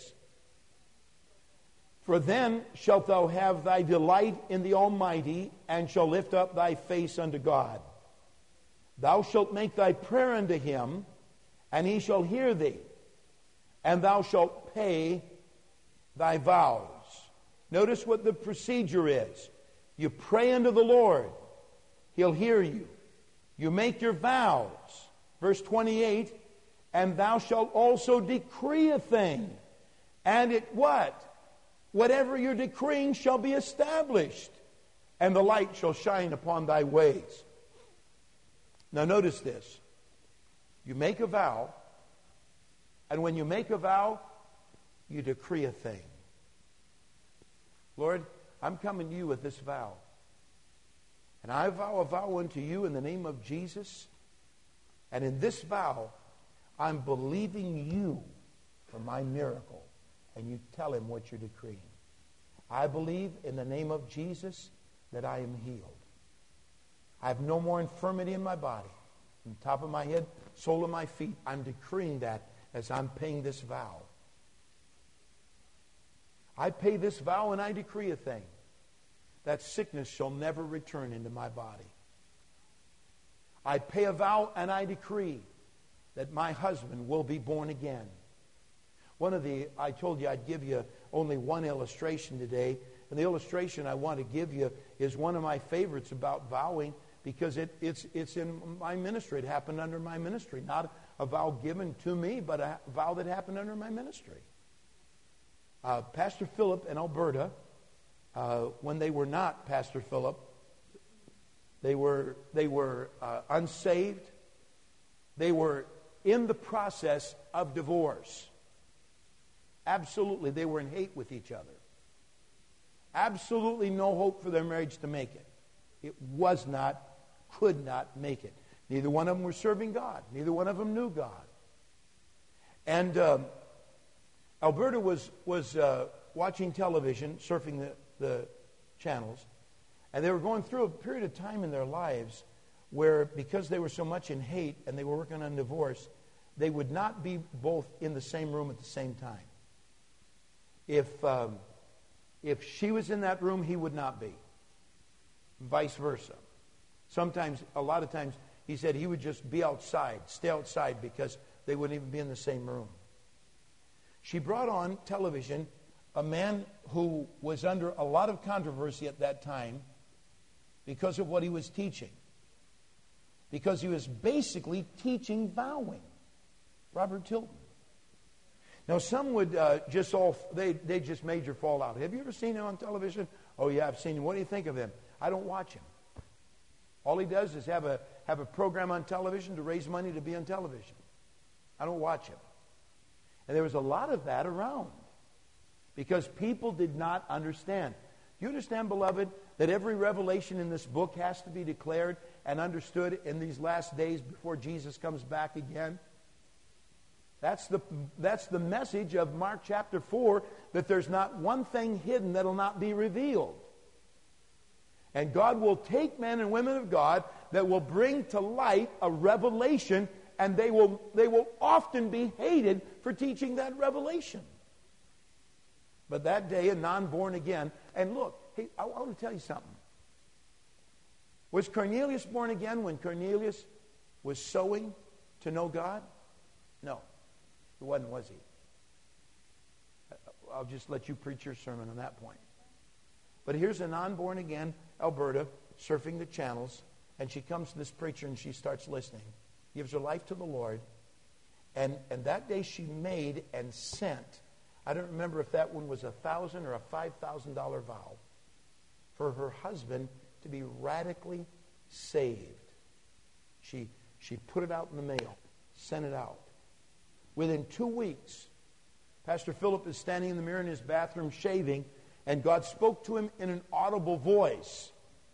For then shalt thou have thy delight in the Almighty, and shall lift up thy face unto God. Thou shalt make thy prayer unto him, and he shall hear thee, and thou shalt pay thy vows. Notice what the procedure is. You pray unto the Lord. He'll hear you. You make your vows. Verse twenty-eight, and thou shalt also decree a thing. And it what? Whatever you're decreeing shall be established, and the light shall shine upon thy ways. Now notice this. You make a vow, and when you make a vow, you decree a thing. Lord, I'm coming to you with this vow. And I vow a vow unto you in the name of Jesus. And in this vow, I'm believing you for my miracle. And you tell him what you're decreeing. I believe in the name of Jesus that I am healed. I have no more infirmity in my body. From the top of my head, sole of my feet, I'm decreeing that as I'm paying this vow. I pay this vow and I decree a thing. That sickness shall never return into my body. I pay a vow and I decree that my husband will be born again. One of the, I told you I'd give you only one illustration today. And the illustration I want to give you is one of my favorites about vowing, because it, it's, it's in my ministry. It happened under my ministry. Not a vow given to me, but a vow that happened under my ministry. Uh, Pastor Philip in Alberta, uh, when they were not Pastor Philip, they were, they were uh, unsaved. They were in the process of divorce. Absolutely, they were in hate with each other. Absolutely no hope for their marriage to make it. It was not, could not make it. Neither one of them were serving God. Neither one of them knew God. And um, Alberta was, was uh, watching television, surfing the, the channels, and they were going through a period of time in their lives where, because they were so much in hate and they were working on divorce, they would not be both in the same room at the same time. If, um, if she was in that room, he would not be. Vice versa. Sometimes, a lot of times, he said he would just be outside, stay outside, because they wouldn't even be in the same room. She brought on television a man who was under a lot of controversy at that time because of what he was teaching. Because he was basically teaching vowing. Robert Tilton. Now, some would uh, just all, they, they just major fall out. Have you ever seen him on television? Oh, yeah, I've seen him. What do you think of him? I don't watch him. All he does is have a, have a program on television to raise money to be on television. I don't watch him. And there was a lot of that around because people did not understand. Do you understand, beloved, that every revelation in this book has to be declared and understood in these last days before Jesus comes back again? That's the, that's the message of Mark chapter four, that there's not one thing hidden that will not be revealed. And God will take men and women of God that will bring to light a revelation, and they will, they will often be hated for teaching that revelation. But that day, a non-born again, and look, hey, I want to tell you something. Was Cornelius born again when Cornelius was sowing to know God? No. It wasn't, was he? I'll just let you preach your sermon on that point. But here's a non-born again Alberta surfing the channels, and she comes to this preacher and she starts listening. Gives her life to the Lord. And, and that day she made and sent, I don't remember if that one was a thousand or a five thousand dollar vow, for her husband to be radically saved. She, she put it out in the mail, sent it out. Within two weeks, Pastor Philip is standing in the mirror in his bathroom shaving, and God spoke to him in an audible voice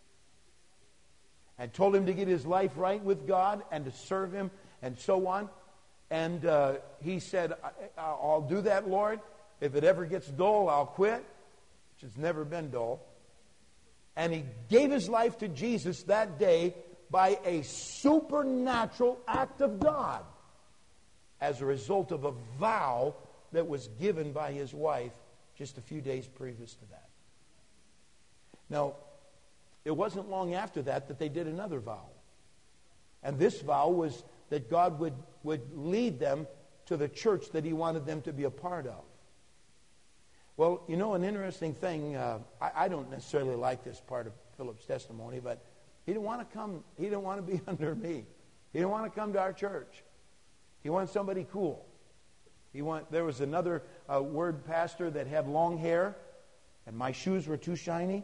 and told him to get his life right with God and to serve him and so on. And uh, he said, I'll do that, Lord. If it ever gets dull, I'll quit, which has never been dull. And he gave his life to Jesus that day by a supernatural act of God as a result of a vow that was given by his wife just a few days previous to that. Now, it wasn't long after that that they did another vow. And this vow was that God would, would lead them to the church that he wanted them to be a part of. Well, you know, an interesting thing, uh, I, I don't necessarily like this part of Philip's testimony, but he didn't want to come, he didn't want to be under me. He didn't want to come to our church. He wanted somebody cool. He want, there was another uh, word pastor that had long hair, and my shoes were too shiny.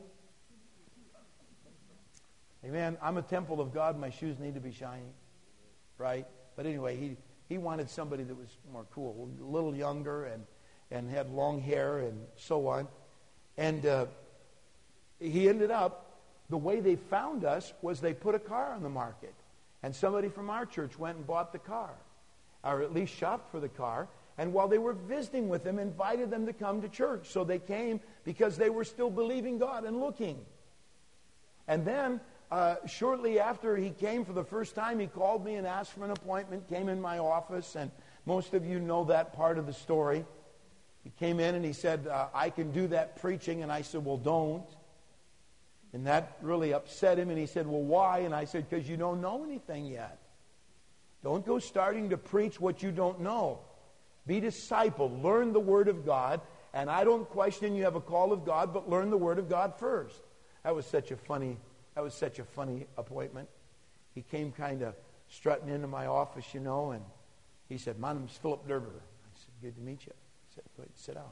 Amen. I'm a temple of God. My shoes need to be shiny, right? But anyway, he, he wanted somebody that was more cool, a little younger, and, and had long hair and so on. And uh, he ended up, the way they found us was they put a car on the market. And somebody from our church went and bought the car, or at least shopped for the car. And while they were visiting with them, invited them to come to church. So they came because they were still believing God and looking. And then, uh, shortly after he came for the first time, he called me and asked for an appointment, came in my office, and most of you know that part of the story. He came in and he said, uh, I can do that preaching. And I said, well, don't. And that really upset him. And he said, well, why? And I said, because you don't know anything yet. Don't go starting to preach what you don't know. Be discipled. Learn the Word of God. And I don't question you have a call of God, but learn the Word of God first. That was such a funny, that was such a funny appointment. He came kind of strutting into my office, you know, and he said, my name's Philip Derber. I said, good to meet you. I said, go ahead, sit down.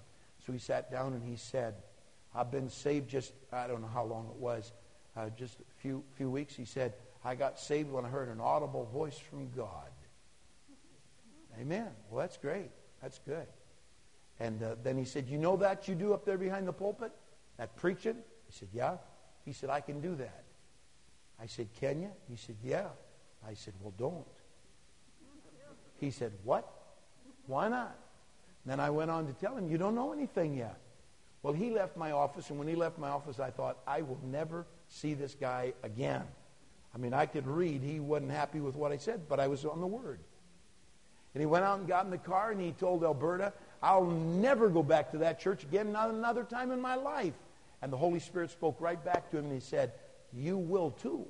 So he sat down and he said, I've been saved just, I don't know how long it was, uh, just a few, few weeks. He said, I got saved when I heard an audible voice from God. Amen. Well, that's great. That's good. And uh, then he said, you know that you do up there behind the pulpit? That preaching? He said, yeah. He said, I can do that. I said, can you? He said, yeah. I said, well, don't. He said, what? Why not? And then I went on to tell him, you don't know anything yet. Well, he left my office, and when he left my office, I thought, I will never see this guy again. I mean, I could read. He wasn't happy with what I said, but I was on the Word. And he went out and got in the car, and he told Alberta, I'll never go back to that church again, not another time in my life. And the Holy Spirit spoke right back to him, and he said, you will too.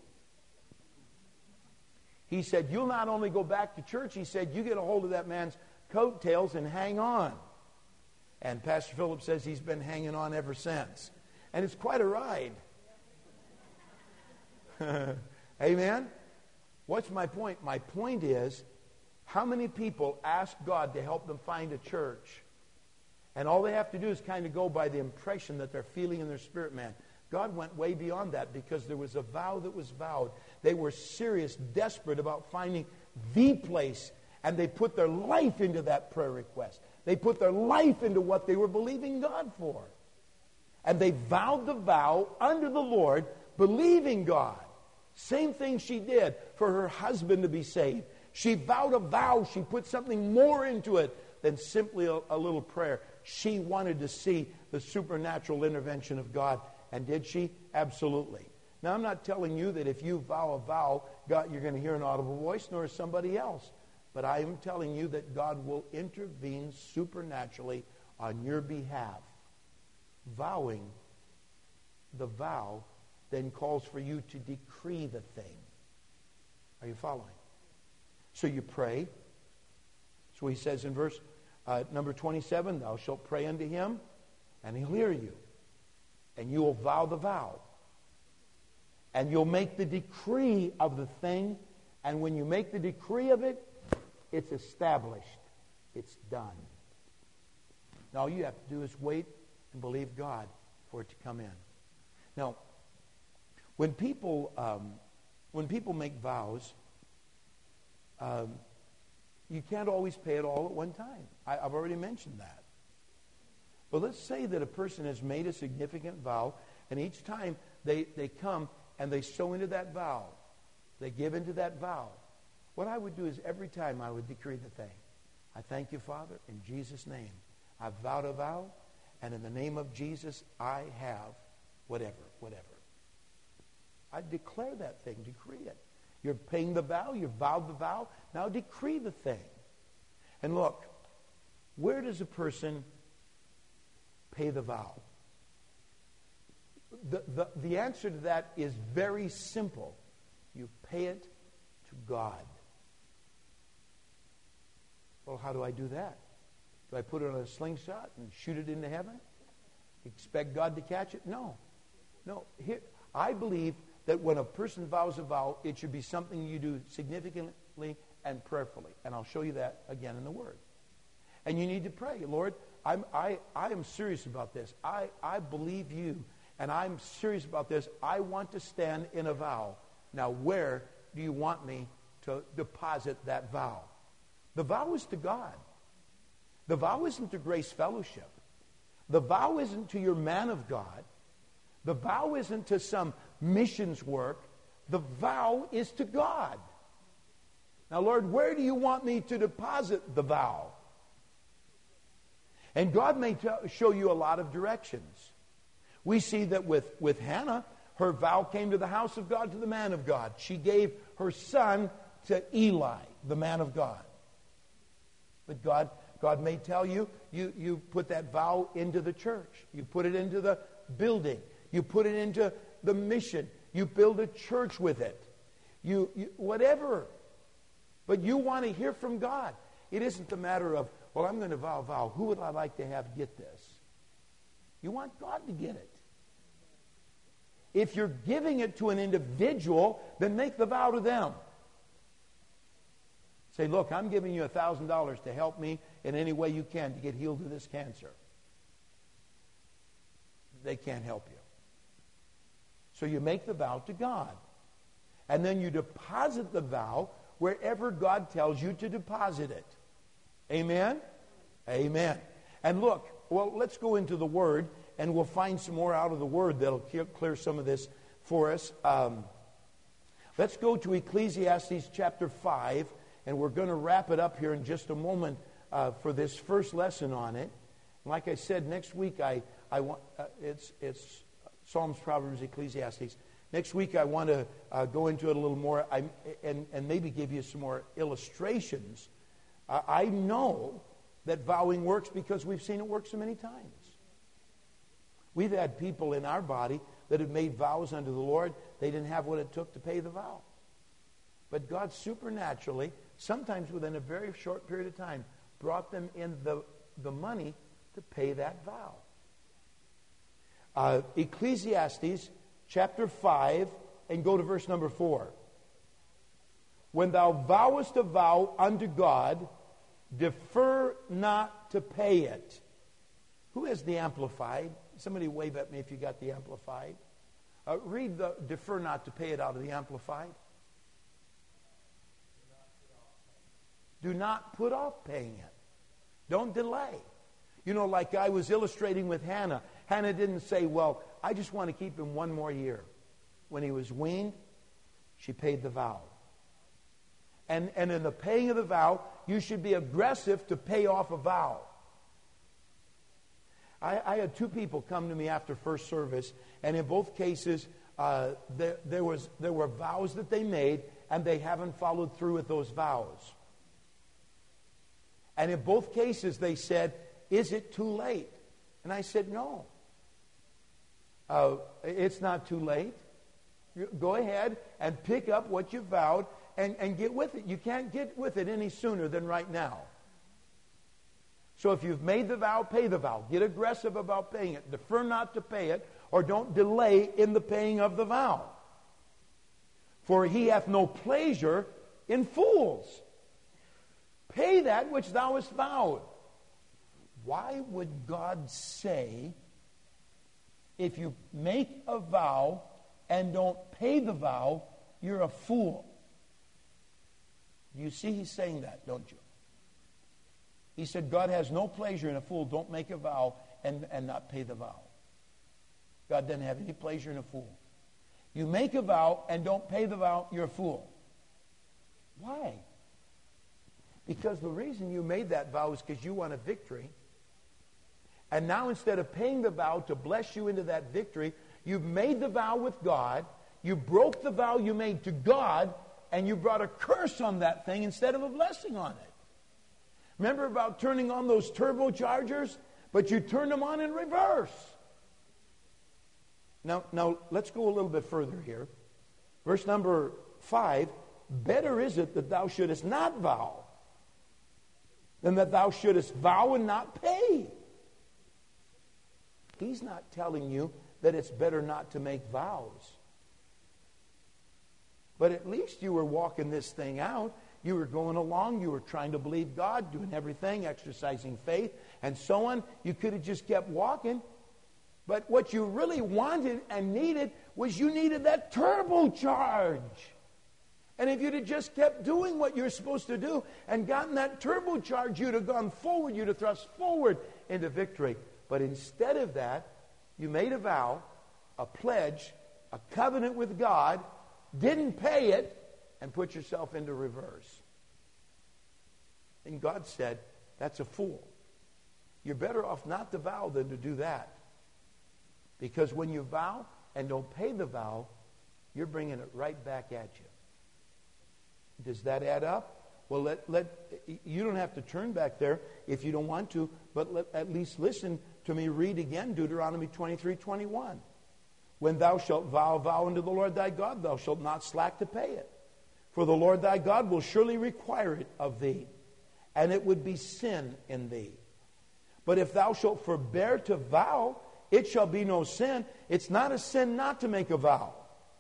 He said, you'll not only go back to church, he said, you get a hold of that man's coattails and hang on. And Pastor Philip says he's been hanging on ever since. And it's quite a ride. Amen? What's my point? My point is, how many people ask God to help them find a church? And all they have to do is kind of go by the impression that they're feeling in their spirit, man. God went way beyond that because there was a vow that was vowed. They were serious, desperate about finding the place, and they put their life into that prayer request. They put their life into what they were believing God for. And they vowed the vow under the Lord, believing God. Same thing she did for her husband to be saved. She vowed a vow. She put something more into it than simply a, a little prayer. She wanted to see the supernatural intervention of God. And did she? Absolutely. Now, I'm not telling you that if you vow a vow, God, you're going to hear an audible voice, nor is somebody else. But I am telling you that God will intervene supernaturally on your behalf. Vowing the vow then calls for you to decree the thing. Are you following? So you pray. So he says in verse uh, number twenty-seven, thou shalt pray unto him, and he'll hear you. And you will vow the vow. And you'll make the decree of the thing. And when you make the decree of it, it's established. It's done. Now, all you have to do is wait and believe God for it to come in. Now, when people um, when people make vows, um, you can't always pay it all at one time. I, I've already mentioned that. But let's say that a person has made a significant vow, and each time they, they come and they sow into that vow, they give into that vow. What I would do is every time I would decree the thing. I thank you, Father, in Jesus' name. I've vowed a vow, and in the name of Jesus, I have whatever, whatever. I declare that thing, decree it. You're paying the vow, you've vowed the vow, now decree the thing. And look, where does a person pay the vow? The, the, the answer to that is very simple. You pay it to God. Well, how do I do that? Do I put it on a slingshot and shoot it into heaven? Expect God to catch it? No. No. Here, I believe that when a person vows a vow, it should be something you do significantly and prayerfully. And I'll show you that again in the Word. And you need to pray, Lord, I'm, I, I am serious about this. I, I believe you, and I'm serious about this. I want to stand in a vow. Now, where do you want me to deposit that vow? The vow is to God. The vow isn't to Grace Fellowship. The vow isn't to your man of God. The vow isn't to some missions work. The vow is to God. Now, Lord, where do you want me to deposit the vow? And God may t- show you a lot of directions. We see that with, with Hannah, her vow came to the house of God, to the man of God. She gave her son to Eli, the man of God. But God, God may tell you, you, you put that vow into the church. You put it into the building. You put it into the mission. You build a church with it. You, you whatever. But you want to hear from God. It isn't the matter of, well, I'm going to vow a vow. Who would I like to have get this? You want God to get it. If you're giving it to an individual, then make the vow to them. Say, look, I'm giving you one thousand dollars to help me in any way you can to get healed of this cancer. they can't help you. So you make the vow to God. And then you deposit the vow wherever God tells you to deposit it. Amen? Amen. And look, well, let's go into the Word, and we'll find some more out of the Word that'll clear some of this for us. Um, let's go to Ecclesiastes chapter five, and we're going to wrap it up here in just a moment uh, for this first lesson on it. Like I said, next week I, I want uh, it's it's Psalms, Proverbs, Ecclesiastes. Next week I want to uh, go into it a little more I, and, and maybe give you some more illustrations. Uh, I know that vowing works because we've seen it work so many times. We've had people in our body that have made vows unto the Lord. They didn't have what it took to pay the vow. But God supernaturally, sometimes within a very short period of time, brought them in the, the money to pay that vow. Uh, Ecclesiastes chapter five, and go to verse number four. When thou vowest a vow unto God, defer not to pay it. Who has the Amplified? Somebody wave at me if you got the Amplified. Uh, read the defer not to pay it out of the Amplified. Do not put off paying it. Don't delay. You know, like I was illustrating with Hannah. Hannah didn't say, well, I just want to keep him one more year. When he was weaned, she paid the vow. And, and in the paying of the vow, you should be aggressive to pay off a vow. I, I had two people come to me after first service, and in both cases, uh, there, there, was, there were vows that they made, and they haven't followed through with those vows. And in both cases, they said, is it too late? And I said, no. Uh, it's not too late. You go ahead and pick up what you vowed and, and get with it. You can't get with it any sooner than right now. So if you've made the vow, pay the vow. Get aggressive about paying it. Defer not to pay it, or don't delay in the paying of the vow. For he hath no pleasure in fools. Pay that which thou hast vowed. Why would God say, if you make a vow and don't pay the vow, you're a fool? You see he's saying that, don't you? He said God has no pleasure in a fool. Don't make a vow and, and not pay the vow. God doesn't have any pleasure in a fool. You make a vow and don't pay the vow, you're a fool. Why? Because the reason you made that vow is because you want a victory. And now instead of paying the vow to bless you into that victory, you've made the vow with God, you broke the vow you made to God, and you brought a curse on that thing instead of a blessing on it. Remember about turning on those turbochargers? But you turned them on in reverse. Now, now let's go a little bit further here. Verse number five, better is it that thou shouldest not vow than that thou shouldest vow and not pay. He's not telling you that it's better not to make vows. But at least you were walking this thing out. You were going along. You were trying to believe God, doing everything, exercising faith, and so on. You could have just kept walking. But what you really wanted and needed was you needed that turbocharge. And if you'd have just kept doing what you're supposed to do and gotten that turbocharge, you'd have gone forward. You'd have thrust forward into victory. But instead of that, you made a vow, a pledge, a covenant with God, didn't pay it, and put yourself into reverse. And God said, that's a fool. You're better off not to vow than to do that. Because when you vow and don't pay the vow, you're bringing it right back at you. Does that add up? Well, let, let, you don't have to turn back there if you don't want to, but let, at least listen to me read again Deuteronomy twenty-three twenty-one. When thou shalt vow a vow unto the Lord thy God, thou shalt not slack to pay it. For the Lord thy God will surely require it of thee, and it would be sin in thee. But if thou shalt forbear to vow, it shall be no sin. It's not a sin not to make a vow.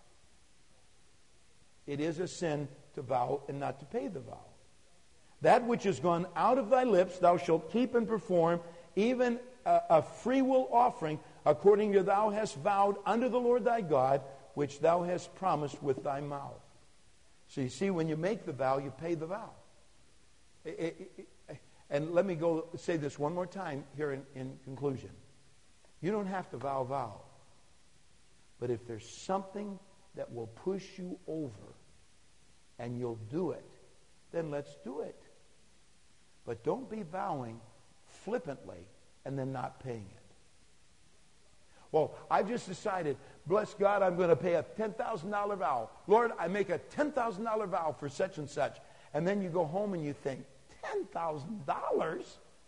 It is a sin to vow and not to pay the vow. That which is gone out of thy lips thou shalt keep and perform, even a, a freewill offering according to thou hast vowed unto the Lord thy God, which thou hast promised with thy mouth. So you see, when you make the vow, you pay the vow. It, it, it, and let me go say this one more time here in, in conclusion. You don't have to vow a vow. But if there's something that will push you over and you'll do it, then let's do it. But don't be vowing flippantly and then not paying it. Well, I've just decided, bless God, I'm going to pay a ten thousand dollars vow. Lord, I make a ten thousand dollars vow for such and such. And then you go home and you think, ten thousand dollars?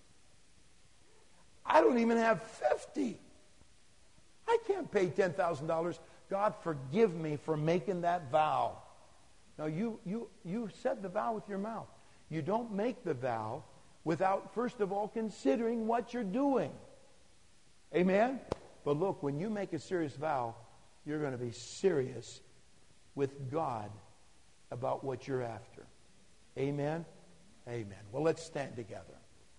I don't even have fifty. I can't pay ten thousand dollars. God, forgive me for making that vow. Now, you, you, you said the vow with your mouth. You don't make the vow without, first of all, considering what you're doing. Amen? But look, when you make a serious vow, you're going to be serious with God about what you're after. Amen? Amen. Well, let's stand together.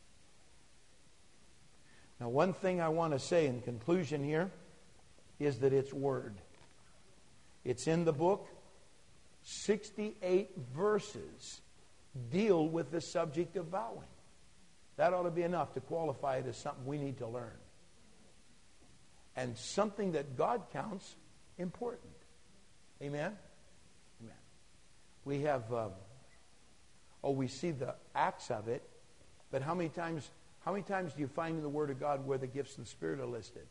Now, one thing I want to say in conclusion here is that it's Word. It's in the book. sixty-eight verses deal with the subject of vowing. That ought to be enough to qualify it as something we need to learn. And something that God counts important. Amen? Amen. We have, um, oh, we see the acts of it, but how many times, how many times do you find in the Word of God where the gifts of the Spirit are listed?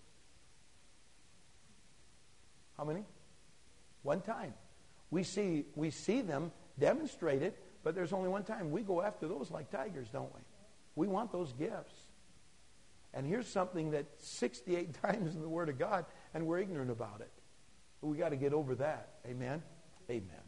How many? One time. We see, we see them demonstrated, but there's only one time. We go after those like tigers, don't we? We want those gifts. And here's something that sixty-eight times in the Word of God, and we're ignorant about it. But we got to get over that. Amen? Amen.